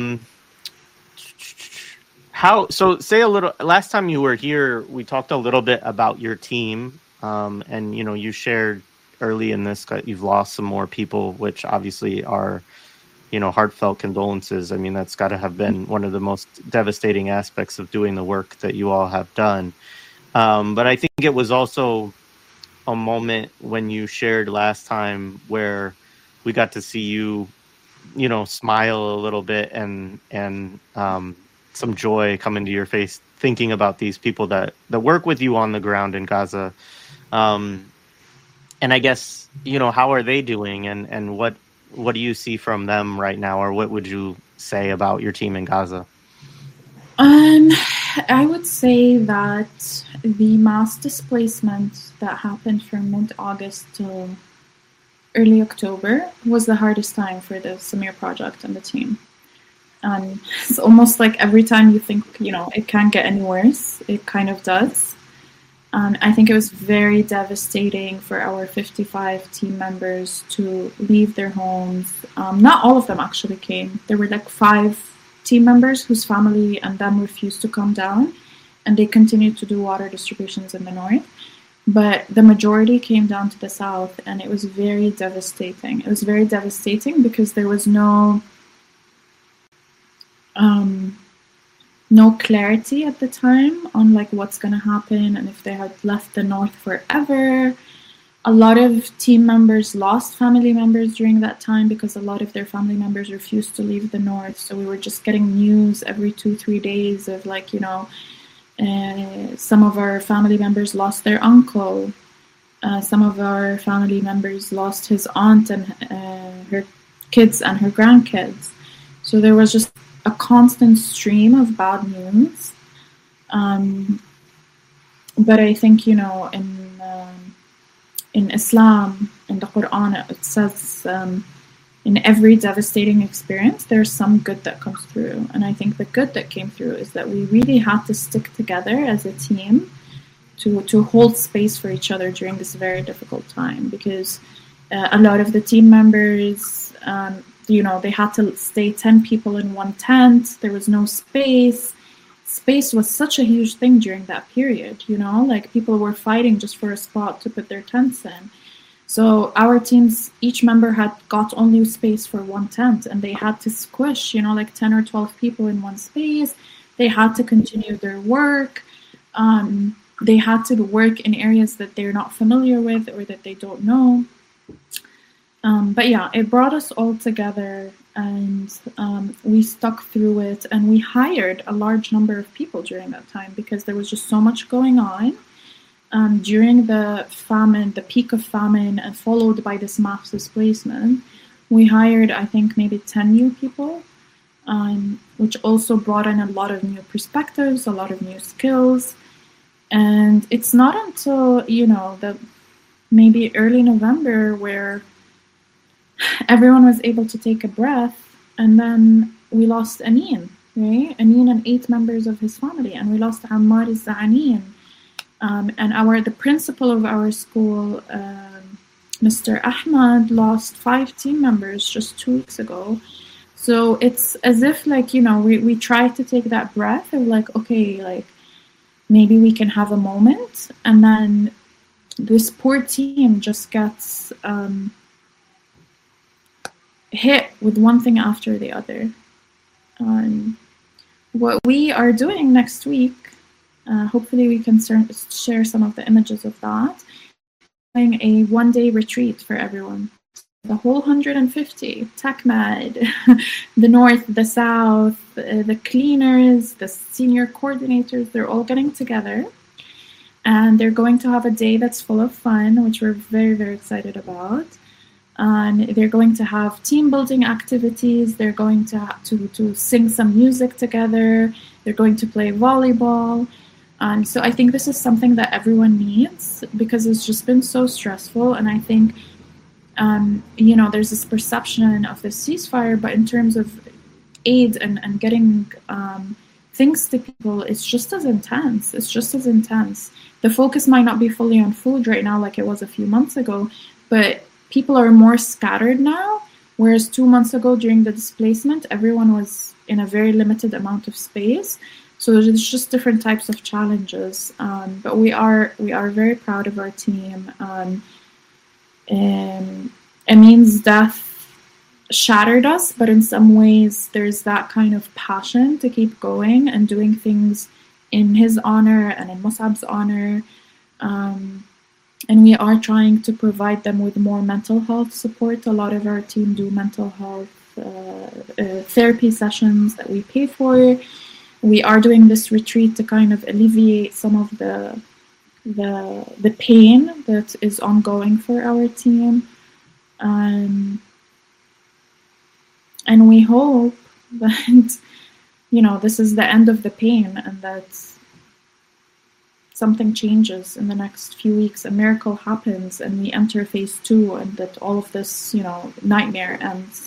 Say a little, last time you were here, we talked a little bit about your team, and, you shared early in this, you've lost some more people, which obviously are, heartfelt condolences. I mean, that's got to have been one of the most devastating aspects of doing the work that you all have done. But I think it was also a moment when you shared last time where we got to see you, smile a little bit and some joy come into your face, thinking about these people that work with you on the ground in Gaza. And I guess, how are they doing and what do you see from them right now? Or what would you say about your team in Gaza? I would say that the mass displacement that happened from mid-August till early October was the hardest time for the Samir Project and the team. And it's almost like every time you think, it can't get any worse, it kind of does. And I think it was very devastating for our 55 team members to leave their homes. Not all of them actually came. There were like 5 team members whose family and them refused to come down, and they continued to do water distributions in the north. But the majority came down to the south, and it was very devastating. It was very devastating because there was no clarity at the time on like what's going to happen and if they had left the north forever. A lot of team members lost family members during that time because a lot of their family members refused to leave the north. So we were just getting news every 2-3 days of like, some of our family members lost their uncle. Some of our family members lost his aunt and her kids and her grandkids. So there was just a constant stream of bad news. But I think, in Islam, in the Quran, it says in every devastating experience, there's some good that comes through. And I think the good that came through is that we really had to stick together as a team to hold space for each other during this very difficult time, because a lot of the team members, they had to stay 10 people in one tent. There was no space. Space was such a huge thing during that period, like people were fighting just for a spot to put their tents in. So our teams, each member had got only space for one tent, and they had to squish, like 10 or 12 people in one space. They had to continue their work. They had to work in areas that they're not familiar with or that they don't know. But yeah, it brought us all together, and we stuck through it, and we hired a large number of people during that time because there was just so much going on. During the famine, the peak of famine, and followed by this mass displacement, we hired, I think, maybe 10 new people. which also brought in a lot of new perspectives, a lot of new skills. And it's not until, the maybe early November where everyone was able to take a breath, and then we lost Amin, right? Amin and 8 members of his family, and we lost Ammar al-Za'anin. And the principal of our school, Mr. Ahmad, lost 5 team members just 2 weeks ago. So it's as if, we try to take that breath of okay, maybe we can have a moment, and then this poor team just gets hit with one thing after the other. What we are doing next week, hopefully we can share some of the images of that, doing a 1-day retreat for everyone. The whole 150, TechMed, the North, the South, the cleaners, the senior coordinators, they're all getting together. And they're going to have a day that's full of fun, which we're very, very excited about. They're going to have team building activities. They're going to sing some music together. They're going to play volleyball. So I think this is something that everyone needs, because it's just been so stressful. And I think, there's this perception of the ceasefire, but in terms of aid and getting things to people, it's just as intense. It's just as intense. The focus might not be fully on food right now like it was a few months ago, but people are more scattered now, whereas 2 months ago during the displacement, everyone was in a very limited amount of space. So there's just different types of challenges. But we are very proud of our team. Amin's death shattered us, but in some ways there's that kind of passion to keep going and doing things in his honor and in Mus'ab's honor. And we are trying to provide them with more mental health support. A lot of our team do mental health therapy sessions that we pay for. We are doing this retreat to kind of alleviate some of the pain that is ongoing for our team. And we hope that, this is the end of the pain, and that something changes in the next few weeks, a miracle happens, and we enter phase 2, and that all of this, nightmare ends.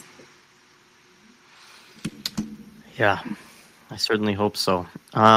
Yeah, I certainly hope so.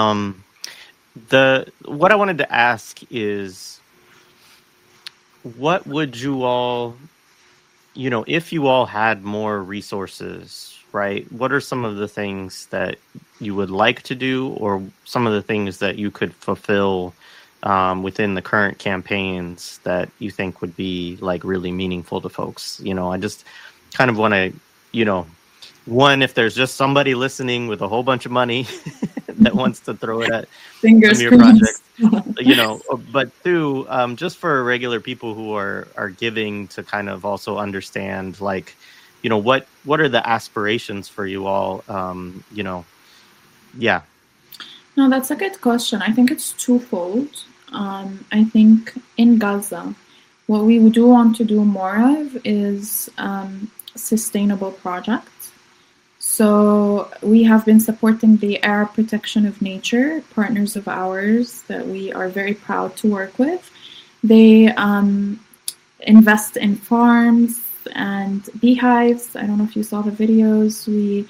What I wanted to ask is, what would you all, if you all had more resources, right? What are some of the things that you would like to do, or some of the things that you could fulfill within the current campaigns that you think would be really meaningful to folks? I just kind of want to, one, if there's just somebody listening with a whole bunch of money that wants to throw it at Fingers some of your projects, but 2, just for regular people who are giving, to kind of also understand, what are the aspirations for you all? Yeah. No, that's a good question. I think it's twofold. I think in Gaza, what we do want to do more of is sustainable projects. So we have been supporting the Arab Protection of Nature, partners of ours that we are very proud to work with. They invest in farms and beehives. I don't know if you saw the videos. We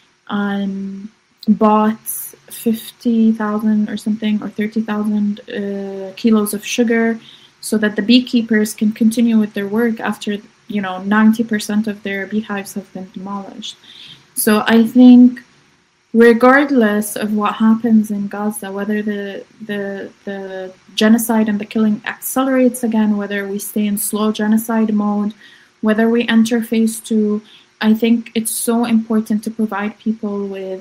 bought 50,000 or something, or 30,000 kilos of sugar, so that the beekeepers can continue with their work after 90% of their beehives have been demolished. So I think, regardless of what happens in Gaza, whether the genocide and the killing accelerates again, whether we stay in slow genocide mode, whether we enter phase 2, I think it's so important to provide people with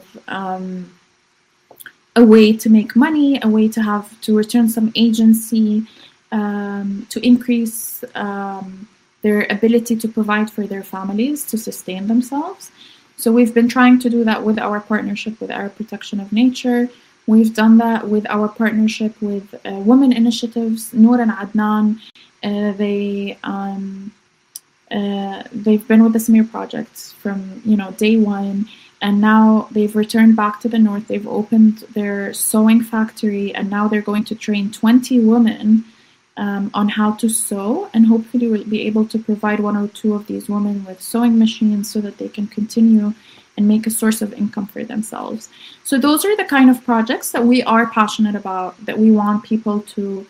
a way to make money, a way to return some agency, to increase their ability to provide for their families, to sustain themselves. So we've been trying to do that with our partnership with Arab Protection of Nature. We've done that with our partnership with women initiatives, Noor and Adnan. They've been with the Samir Project from day one, And now they've returned back to the north. They've opened their sewing factory, and now they're going to train 20 women on how to sew, and hopefully we'll be able to provide one or two of these women with sewing machines so that they can continue and make a source of income for themselves. So those are the kind of projects that we are passionate about, that we want people to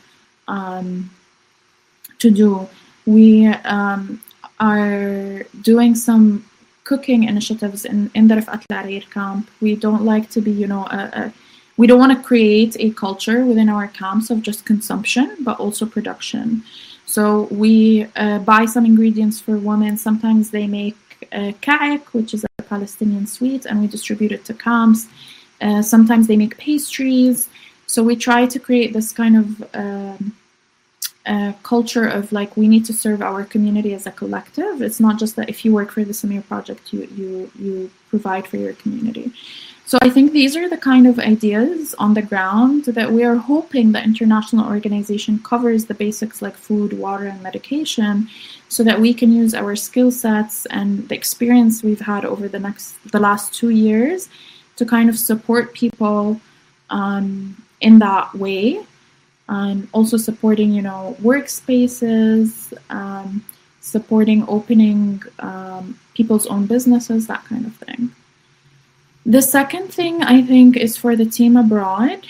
do. We are doing some cooking initiatives in the Rafat Al-Arir camp. We don't like to be, we don't want to create a culture within our camps of just consumption, but also production. So we buy some ingredients for women. Sometimes they make ka'ik, which is a Palestinian sweet, and we distribute it to camps. Sometimes they make pastries. So we try to create this kind of culture of like, we need to serve our community as a collective. It's not just that if you work for the Samir Project, you provide for your community. So I think these are the kind of ideas on the ground that we are hoping the international organization covers the basics like food, water, and medication, so that we can use our skill sets and the experience we've had over the last 2 years to kind of support people in that way. Also supporting, workspaces, supporting opening people's own businesses, that kind of thing. The second thing I think is for the team abroad.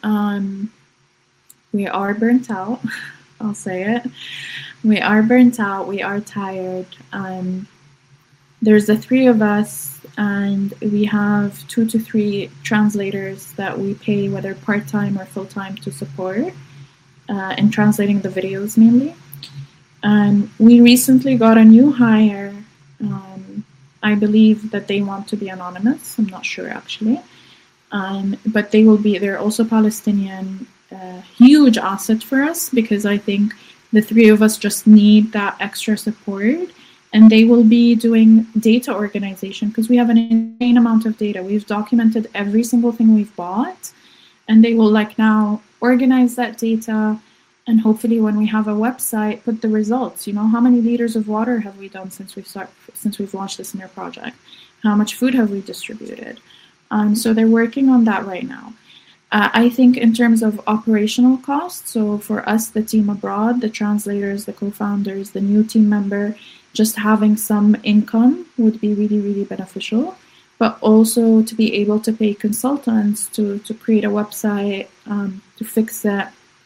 We are burnt out. I'll say it. We are burnt out. We are tired. There's the 3 of us, and we have 2 to 3 translators that we pay, whether part-time or full-time, to support in translating the videos mainly. We recently got a new hire. I believe that they want to be anonymous. I'm not sure actually. But they're also Palestinian, huge asset for us, because I think the 3 of us just need that extra support. And they will be doing data organization, because we have an insane amount of data. We've documented every single thing we've bought, and they will now organize that data. And hopefully when we have a website, put the results, how many liters of water have we done since we've launched the Samir Project? How much food have we distributed? So they're working on that right now. I think in terms of operational costs, so for us, the team abroad, the translators, the co-founders, the new team member, just having some income would be really, really beneficial. But also to be able to pay consultants to create a website, to fix it,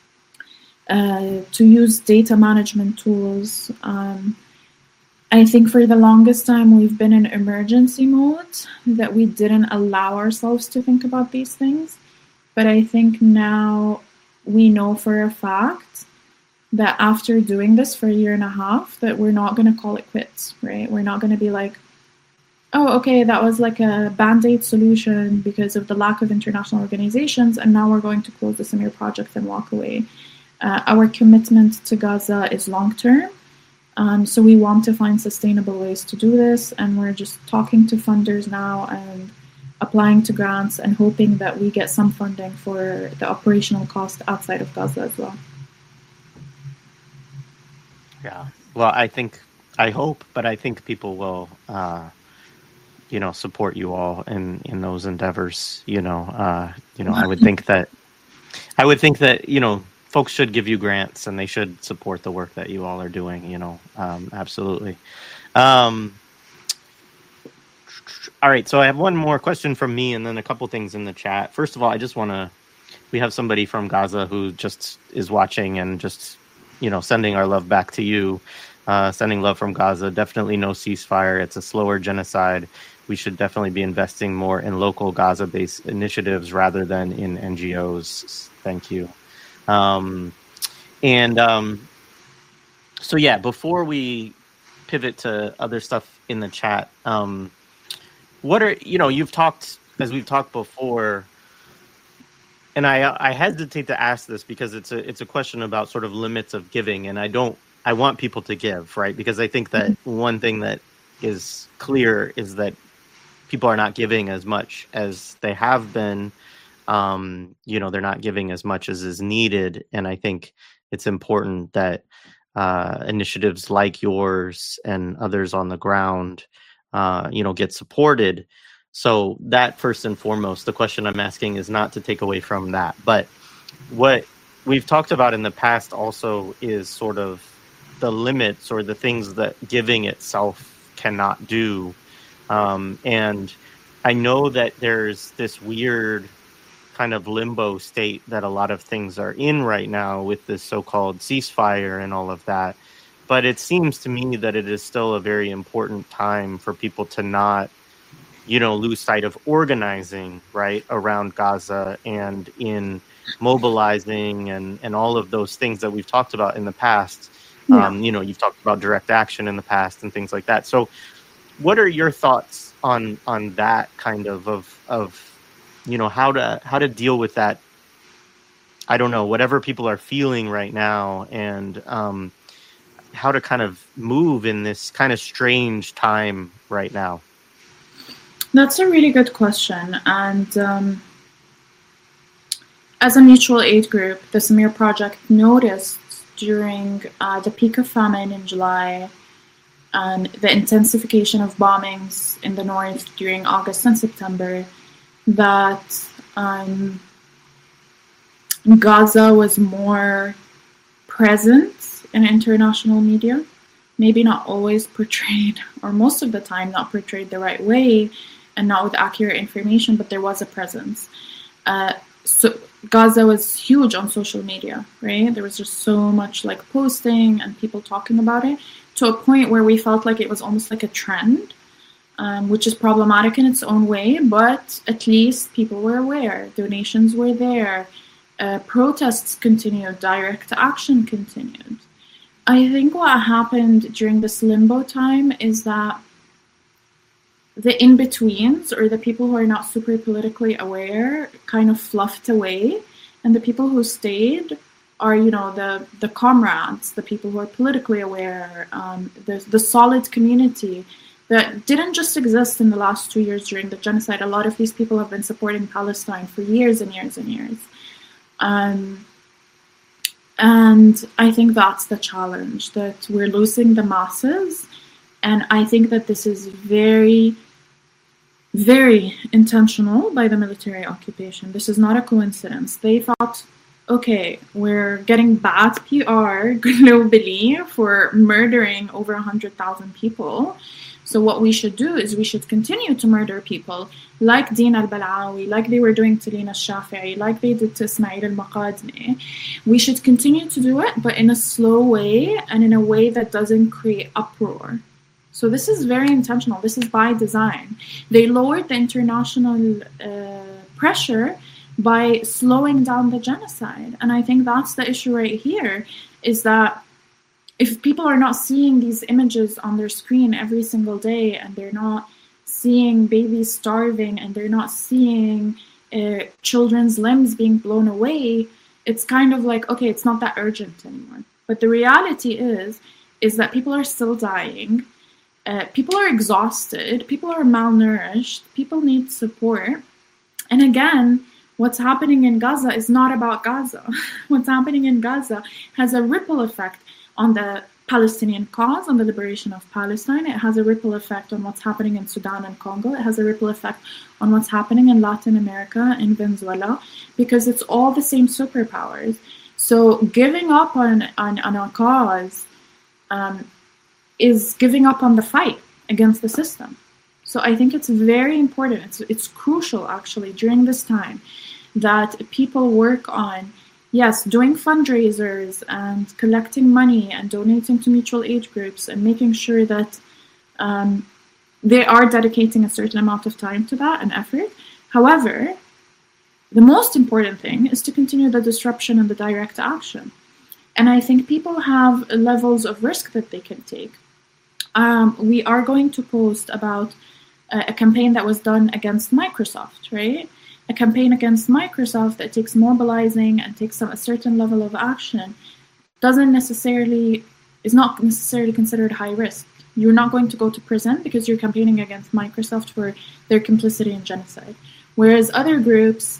to use data management tools. I think for the longest time we've been in emergency mode, that we didn't allow ourselves to think about these things. But I think now we know for a fact that after doing this for 1.5 years, that we're not going to call it quits, right? We're not going to be like, oh, okay, that was like a Band-Aid solution because of the lack of international organizations, and now we're going to close the Samir Project and walk away. Our commitment to Gaza is long-term, so we want to find sustainable ways to do this, and we're just talking to funders now and applying to grants and hoping that we get some funding for the operational cost outside of Gaza as well. Yeah, well, I hope, but I think people will, support you all in those endeavors. I would think that, folks should give you grants and they should support the work that you all are doing, absolutely. All right, so I have one more question from me and then a couple things in the chat. First of all, I just we have somebody from Gaza who just is watching and just, sending our love back to you, sending love from Gaza. Definitely no ceasefire. It's a slower genocide. We should definitely be investing more in local Gaza-based initiatives rather than in NGOs. Thank you. So yeah, before we pivot to other stuff in the chat, what are, you've talked, as we've talked before, and I hesitate to ask this because it's a question about sort of limits of giving, and I want people to give, right? Because I think that one thing that is clear is that people are not giving as much as they have been. They're not giving as much as is needed. And I think it's important that initiatives like yours and others on the ground, get supported. So that, first and foremost, the question I'm asking is not to take away from that. But what we've talked about in the past also is sort of the limits or the things that giving itself cannot do. And I know that there's this weird kind of limbo state that a lot of things are in right now with this so-called ceasefire and all of that. But it seems to me that it is still a very important time for people to not, lose sight of organizing, right, around Gaza and in mobilizing and all of those things that we've talked about in the past. Yeah. You've talked about direct action in the past and things like that. So what are your thoughts on that kind of how to deal with that? I don't know, whatever people are feeling right now, and how to kind of move in this kind of strange time right now. That's a really good question. And as a mutual aid group, the Samir Project noticed during the peak of famine in July and the intensification of bombings in the north during August and September that Gaza was more present in international media, maybe not always portrayed, or most of the time not portrayed the right way and not with accurate information, but there was a presence. So Gaza was huge on social media, right? There was just so much like posting and people talking about it to a point where we felt like it was almost like a trend, which is problematic in its own way, but at least people were aware, donations were there, protests continued, direct action continued. I think what happened during this limbo time is that the in-betweens, or the people who are not super politically aware, kind of fluffed away, and the people who stayed are, the comrades, the people who are politically aware, the solid community that didn't just exist in the last 2 years during the genocide. A lot of these people have been supporting Palestine for years and years and years. And I think that's the challenge, that we're losing the masses. And I think that this is very, very intentional by the military occupation. This is not a coincidence. They thought, okay, we're getting bad PR globally for murdering over 100,000 people. So what we should do is we should continue to murder people like Dina al-Bal'awi, like they were doing to Lina al-Shafi'i, like they did to Ismail al-Maqadmi. We should continue to do it, but in a slow way and in a way that doesn't create uproar. So this is very intentional. This is by design. They lowered the international pressure by slowing down the genocide. And I think that's the issue right here, is that if people are not seeing these images on their screen every single day, and they're not seeing babies starving, and they're not seeing children's limbs being blown away, it's kind of like, okay, it's not that urgent anymore. But the reality is that people are still dying. People are exhausted. People are malnourished. People need support. And again, what's happening in Gaza is not about Gaza. What's happening in Gaza has a ripple effect on the Palestinian cause, on the liberation of Palestine. It has a ripple effect on what's happening in Sudan and Congo. It has a ripple effect on what's happening in Latin America, in Venezuela, because it's all the same superpowers. So giving up on a cause is giving up on the fight against the system. So I think it's very important, it's crucial actually during this time that people work on, yes, doing fundraisers and collecting money and donating to mutual aid groups and making sure that they are dedicating a certain amount of time to that and effort. However, the most important thing is to continue the disruption and the direct action. And I think people have levels of risk that they can take. We are going to post about a campaign that was done against Microsoft, right? A campaign against Microsoft that takes mobilizing and takes a certain level of action is not necessarily considered high risk. You're not going to go to prison because you're campaigning against Microsoft for their complicity in genocide. Whereas other groups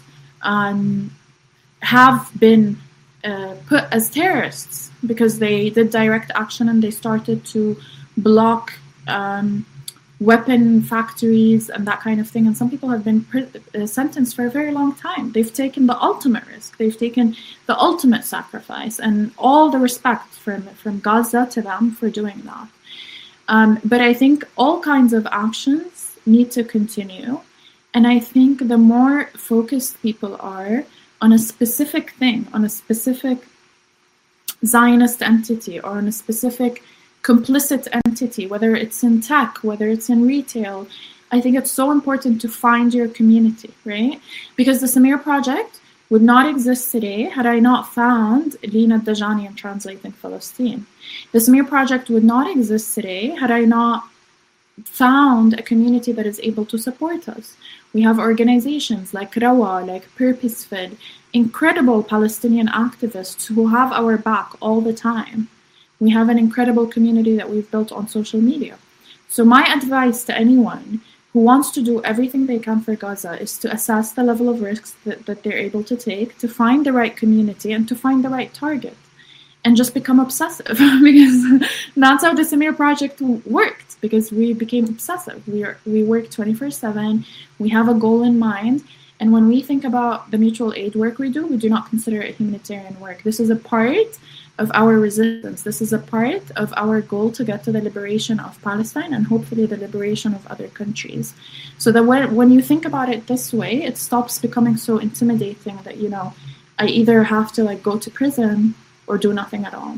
have been put as terrorists because they did direct action and they started to block weapon factories and that kind of thing. And some people have been sentenced for a very long time. They've taken the ultimate risk. They've taken the ultimate sacrifice, and all the respect from Gaza to them for doing that. But I think all kinds of actions need to continue. And I think the more focused people are on a specific thing, on a specific Zionist entity, or on a specific complicit entity, whether it's in tech, whether it's in retail, I think it's so important to find your community, right? Because the Samir Project would not exist today had I not found Lina Dajani in Translating Palestine. The Samir Project would not exist today had I not found a community that is able to support us. We have organizations like Rawa, like Purposeful, incredible Palestinian activists who have our back all the time. We have an incredible community that we've built on social media. So my advice to anyone who wants to do everything they can for Gaza is to assess the level of risks that they're able to take, to find the right community and to find the right target, and just become obsessive. Because that's how the Samir Project worked, because we became obsessive. We work 24/7. We have a goal in mind. And when we think about the mutual aid work we do not consider it humanitarian work. This is a part of our resistance. This is a part of our goal to get to the liberation of Palestine and hopefully the liberation of other countries. So that when you think about it this way, it stops becoming so intimidating that, you know, I either have to like go to prison or do nothing at all.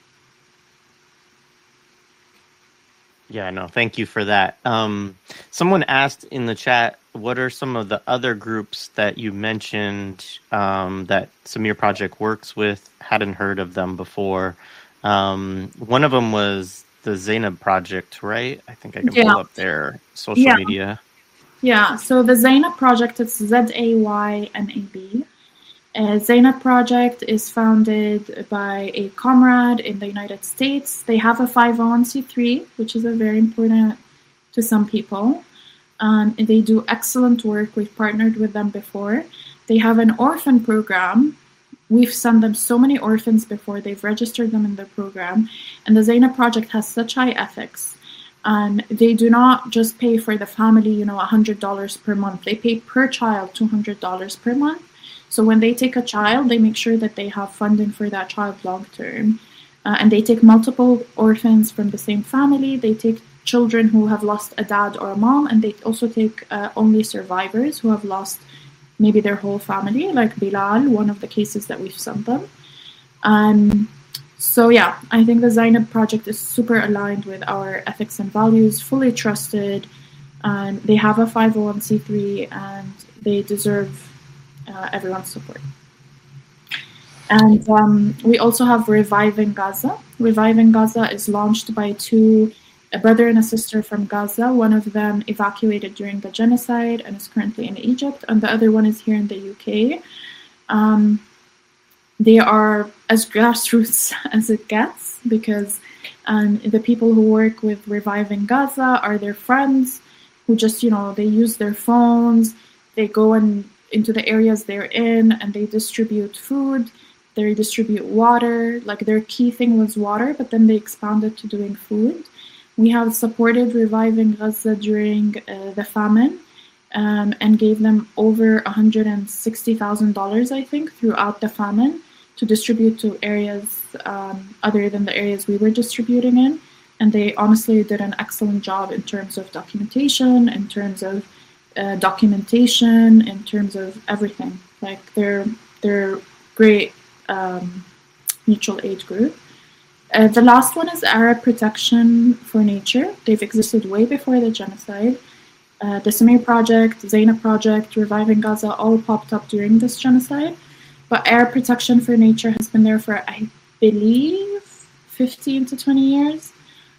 Yeah, no, thank you for that. Someone asked in the chat, what are some of the other groups that you mentioned that Samir Project works with? Hadn't heard of them before. One of them was the Zainab Project, right? I think I can pull up their social media. Yeah, so the Zainab Project, it's ZAYNAB. Zainab Project is founded by a comrade in the United States. They have a 501c3, which is a very important to some people. They do excellent work. We've partnered with them before. They have an orphan program. We've sent them so many orphans before. They've registered them in their program. And the Zainab Project has such high ethics. They do not just pay for the family, you know, $100 per month. They pay per child $200 per month. So when they take a child, they make sure that they have funding for that child long term. And they take multiple orphans from the same family. They take children who have lost a dad or a mom, and they also take only survivors who have lost maybe their whole family, like Bilal, one of the cases that we've sent them. So yeah, I think the Zainab Project is super aligned with our ethics and values, fully trusted. They have a 501c3 and they deserve everyone's support. And we also have Reviving Gaza. Reviving Gaza is launched by a brother and a sister from Gaza. One of them evacuated during the genocide and is currently in Egypt, and the other one is here in the UK. They are as grassroots as it gets, because the people who work with Reviving Gaza are their friends who just, you know, they use their phones, they go into the areas they're in, and they distribute food, they distribute water. Like, their key thing was water, but then they expanded to doing food. We have supported Reviving Gaza during the famine and gave them over $160,000, I think, throughout the famine to distribute to areas other than the areas we were distributing in. And they honestly did an excellent job in terms of documentation, in terms of in terms of everything. Like, they're great mutual aid group. The last one is Arab Protection for Nature. They've existed way before the genocide. The Samir Project, Zainab Project, Reviving Gaza all popped up during this genocide. But Arab Protection for Nature has been there for, I believe, 15 to 20 years.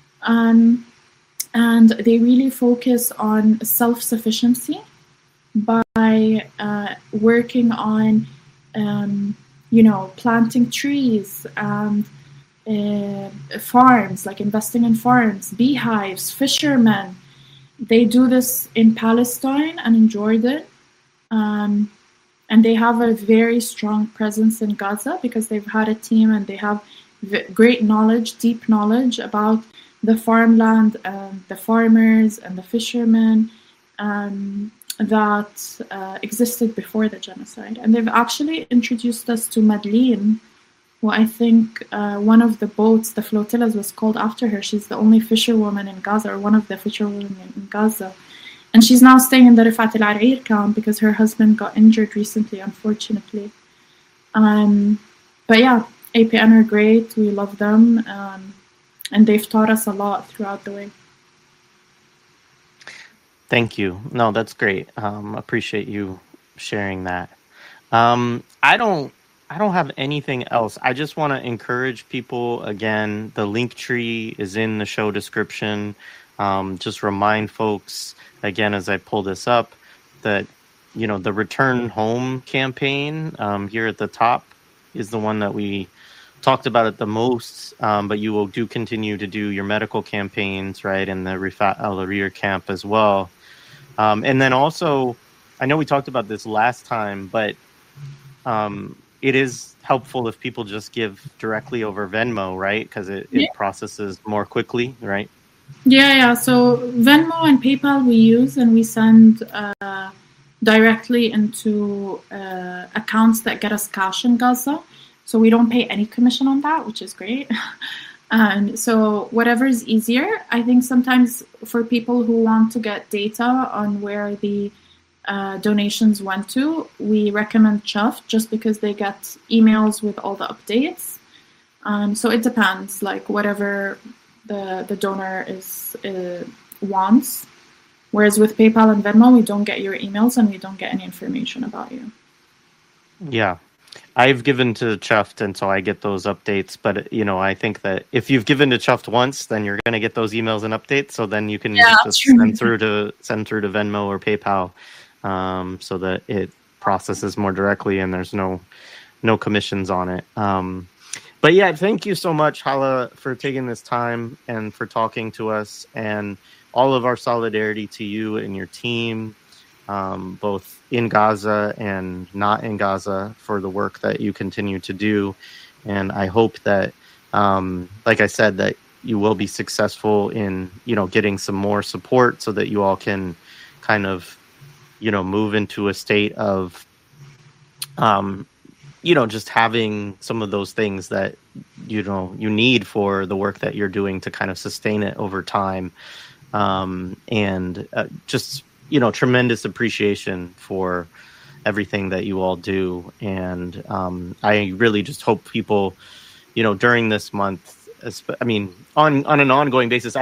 And they really focus on self-sufficiency by working on, planting trees and farms, like investing in farms, beehives, fishermen. They do this in Palestine and in Jordan. And they have a very strong presence in Gaza because they've had a team and they have great knowledge, deep knowledge about the farmland and the farmers and the fishermen that existed before the genocide. And they've actually introduced us to Madeleine, who I think one of the boats, the flotillas, was called after her. She's the only fisherwoman in Gaza, or one of the fisherwomen in Gaza. And she's now staying in the Rifat Al Arir camp because her husband got injured recently, unfortunately. But yeah, APN are great. We love them. And they've taught us a lot throughout the way. Thank you. No, that's great. Appreciate you sharing that. I don't have anything else. I just want to encourage people again. The link tree is in the show description. Just remind folks again as I pull this up that the Return Home campaign here at the top is the one that we talked about it the most. But you will continue to do your medical campaigns, right, in the Rifat Al Arir camp as well. And then also, I know we talked about this last time, but it is helpful if people just give directly over Venmo, right? Because it processes more quickly, right? Yeah. So Venmo and PayPal we use, and we send directly into accounts that get us cash in Gaza. So we don't pay any commission on that, which is great. And so whatever is easier. I think sometimes for people who want to get data on where the donations went to, we recommend Chuffed just because they get emails with all the updates. So it depends, like whatever the donor wants. Whereas with PayPal and Venmo, we don't get your emails and we don't get any information about you. Yeah. I've given to Chuffed, and so I get those updates. But, I think that if you've given to Chuffed once, then you're going to get those emails and updates. So then you can just send through to Venmo or PayPal so that it processes more directly and there's no commissions on it. But yeah, thank you so much, Hala, for taking this time and for talking to us, and all of our solidarity to you and your team, both in Gaza and not in Gaza, for the work that you continue to do. And I hope that, like I said, that you will be successful in, getting some more support so that you all can kind of, move into a state of, just having some of those things that, you need for the work that you're doing to kind of sustain it over time. And just, tremendous appreciation for everything that you all do. And I really just hope people, during this month, on an ongoing basis,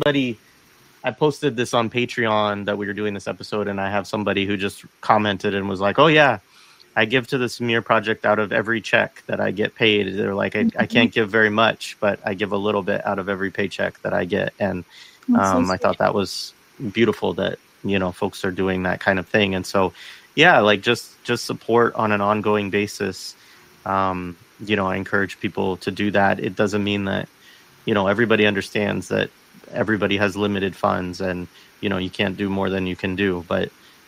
I posted this on Patreon that we were doing this episode, and I have somebody who just commented and was like, oh yeah, I give to the Samir Project out of every check that I get paid. They're like, I can't give very much, but I give a little bit out of every paycheck that I get. And I thought that was beautiful that, folks are doing that kind of thing. And so, yeah, like just support on an ongoing basis. I encourage people to do that. It doesn't mean that, everybody understands that everybody has limited funds and, you can't do more than you can do. But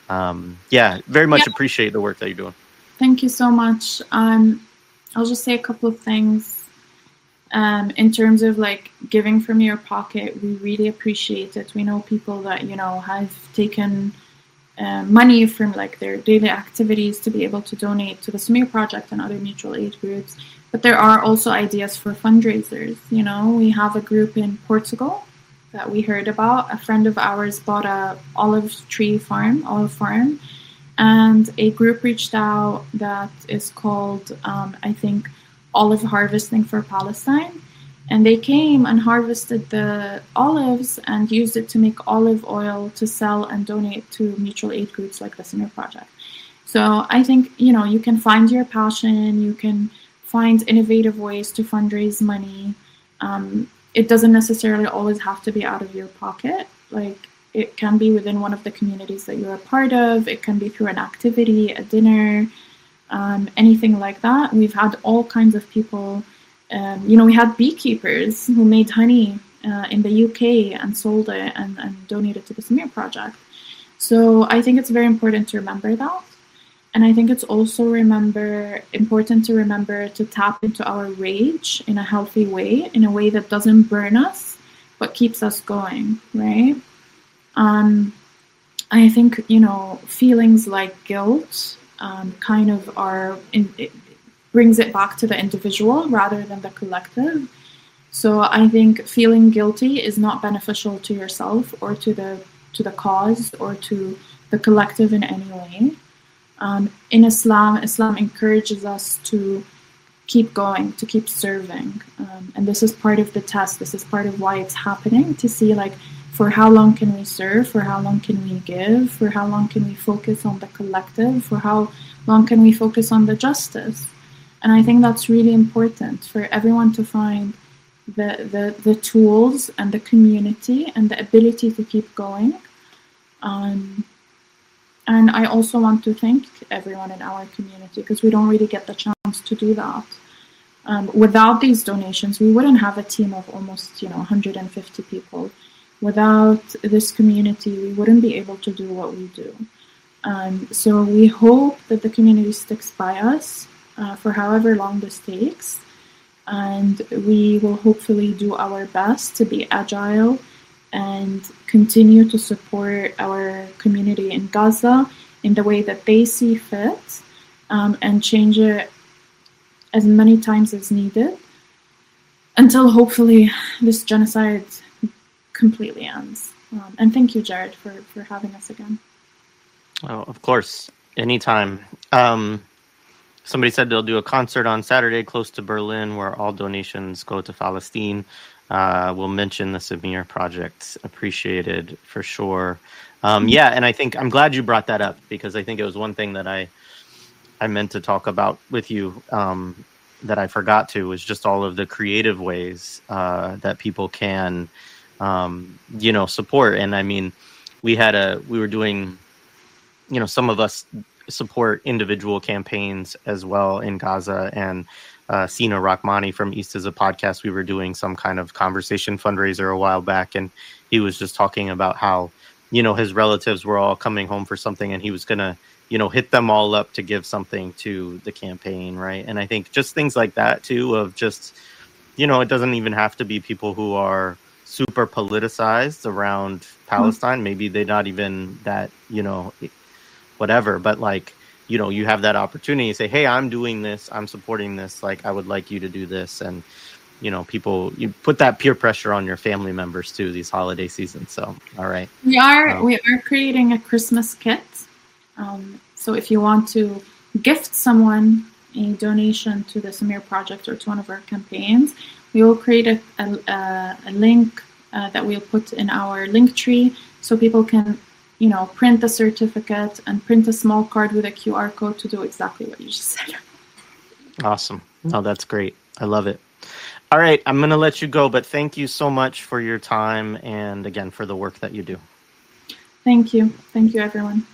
very much appreciate the work that you're doing. Thank you so much. I'll just say a couple of things. In terms of like giving from your pocket, we really appreciate it. We know people that, have taken money from like their daily activities to be able to donate to the Samir Project and other mutual aid groups. But there are also ideas for fundraisers. We have a group in Portugal that we heard about. A friend of ours bought a olive farm. And a group reached out that is called, I think, Olive Harvesting for Palestine. And they came and harvested the olives and used it to make olive oil to sell and donate to mutual aid groups like the Samir Project. So I think, you can find your passion, you can find innovative ways to fundraise money. It doesn't necessarily always have to be out of your pocket. Like, it can be within one of the communities that you're a part of. It can be through an activity, a dinner, anything like that. We've had all kinds of people. We had beekeepers who made honey in the UK and sold it and donated to the Samir Project. So I think it's very important to remember that. And I think it's also important to remember to tap into our rage in a healthy way, in a way that doesn't burn us, what keeps us going, right? I think, feelings like guilt kind of it brings it back to the individual rather than the collective. So I think feeling guilty is not beneficial to yourself or to the cause or to the collective in any way. In Islam encourages us to keep going, to keep serving. And this is part of the test. This is part of why it's happening, to see like, for how long can we serve? For how long can we give? For how long can we focus on the collective? For how long can we focus on the justice? And I think that's really important for everyone to find the tools and the community and the ability to keep going. And I also want to thank everyone in our community, because we don't really get the chance to do that. Without these donations, we wouldn't have a team of almost 150 people. Without this community, we wouldn't be able to do what we do. So we hope that the community sticks by us for however long this takes. And we will hopefully do our best to be agile and continue to support our community in Gaza in the way that they see fit, and change it as many times as needed until hopefully this genocide completely ends. And thank you, Jared, for having us again. Oh, of course, anytime. Somebody said they'll do a concert on Saturday close to Berlin where all donations go to Palestine. We'll mention the Samir Project. Appreciated for sure. Yeah, and I think I'm glad you brought that up, because I think it was one thing that I meant to talk about with you that I forgot to, was just all of the creative ways that people can support. And I mean, we were doing, some of us support individual campaigns as well in Gaza, and Sina Rahmani from East is a Podcast, we were doing some kind of conversation fundraiser a while back, and he was just talking about how, his relatives were all coming home for something, and he was gonna, hit them all up to give something to the campaign, right? And I think just things like that too, of just, it doesn't even have to be people who are super politicized around Palestine. Maybe they're not even that, whatever, but like, you have that opportunity to say, hey, I'm doing this, I'm supporting this, like, I would like you to do this. And, you put that peer pressure on your family members too, these holiday seasons. So, all right. We are creating a Christmas kit. So if you want to gift someone a donation to the Samir Project or to one of our campaigns, we will create a link that we'll put in our link tree, so people can print a certificate and print a small card with a QR code to do exactly what you just said. Awesome. No, that's great. I love it. All right, I'm going to let you go, but thank you so much for your time and again for the work that you do. Thank you. Thank you, everyone.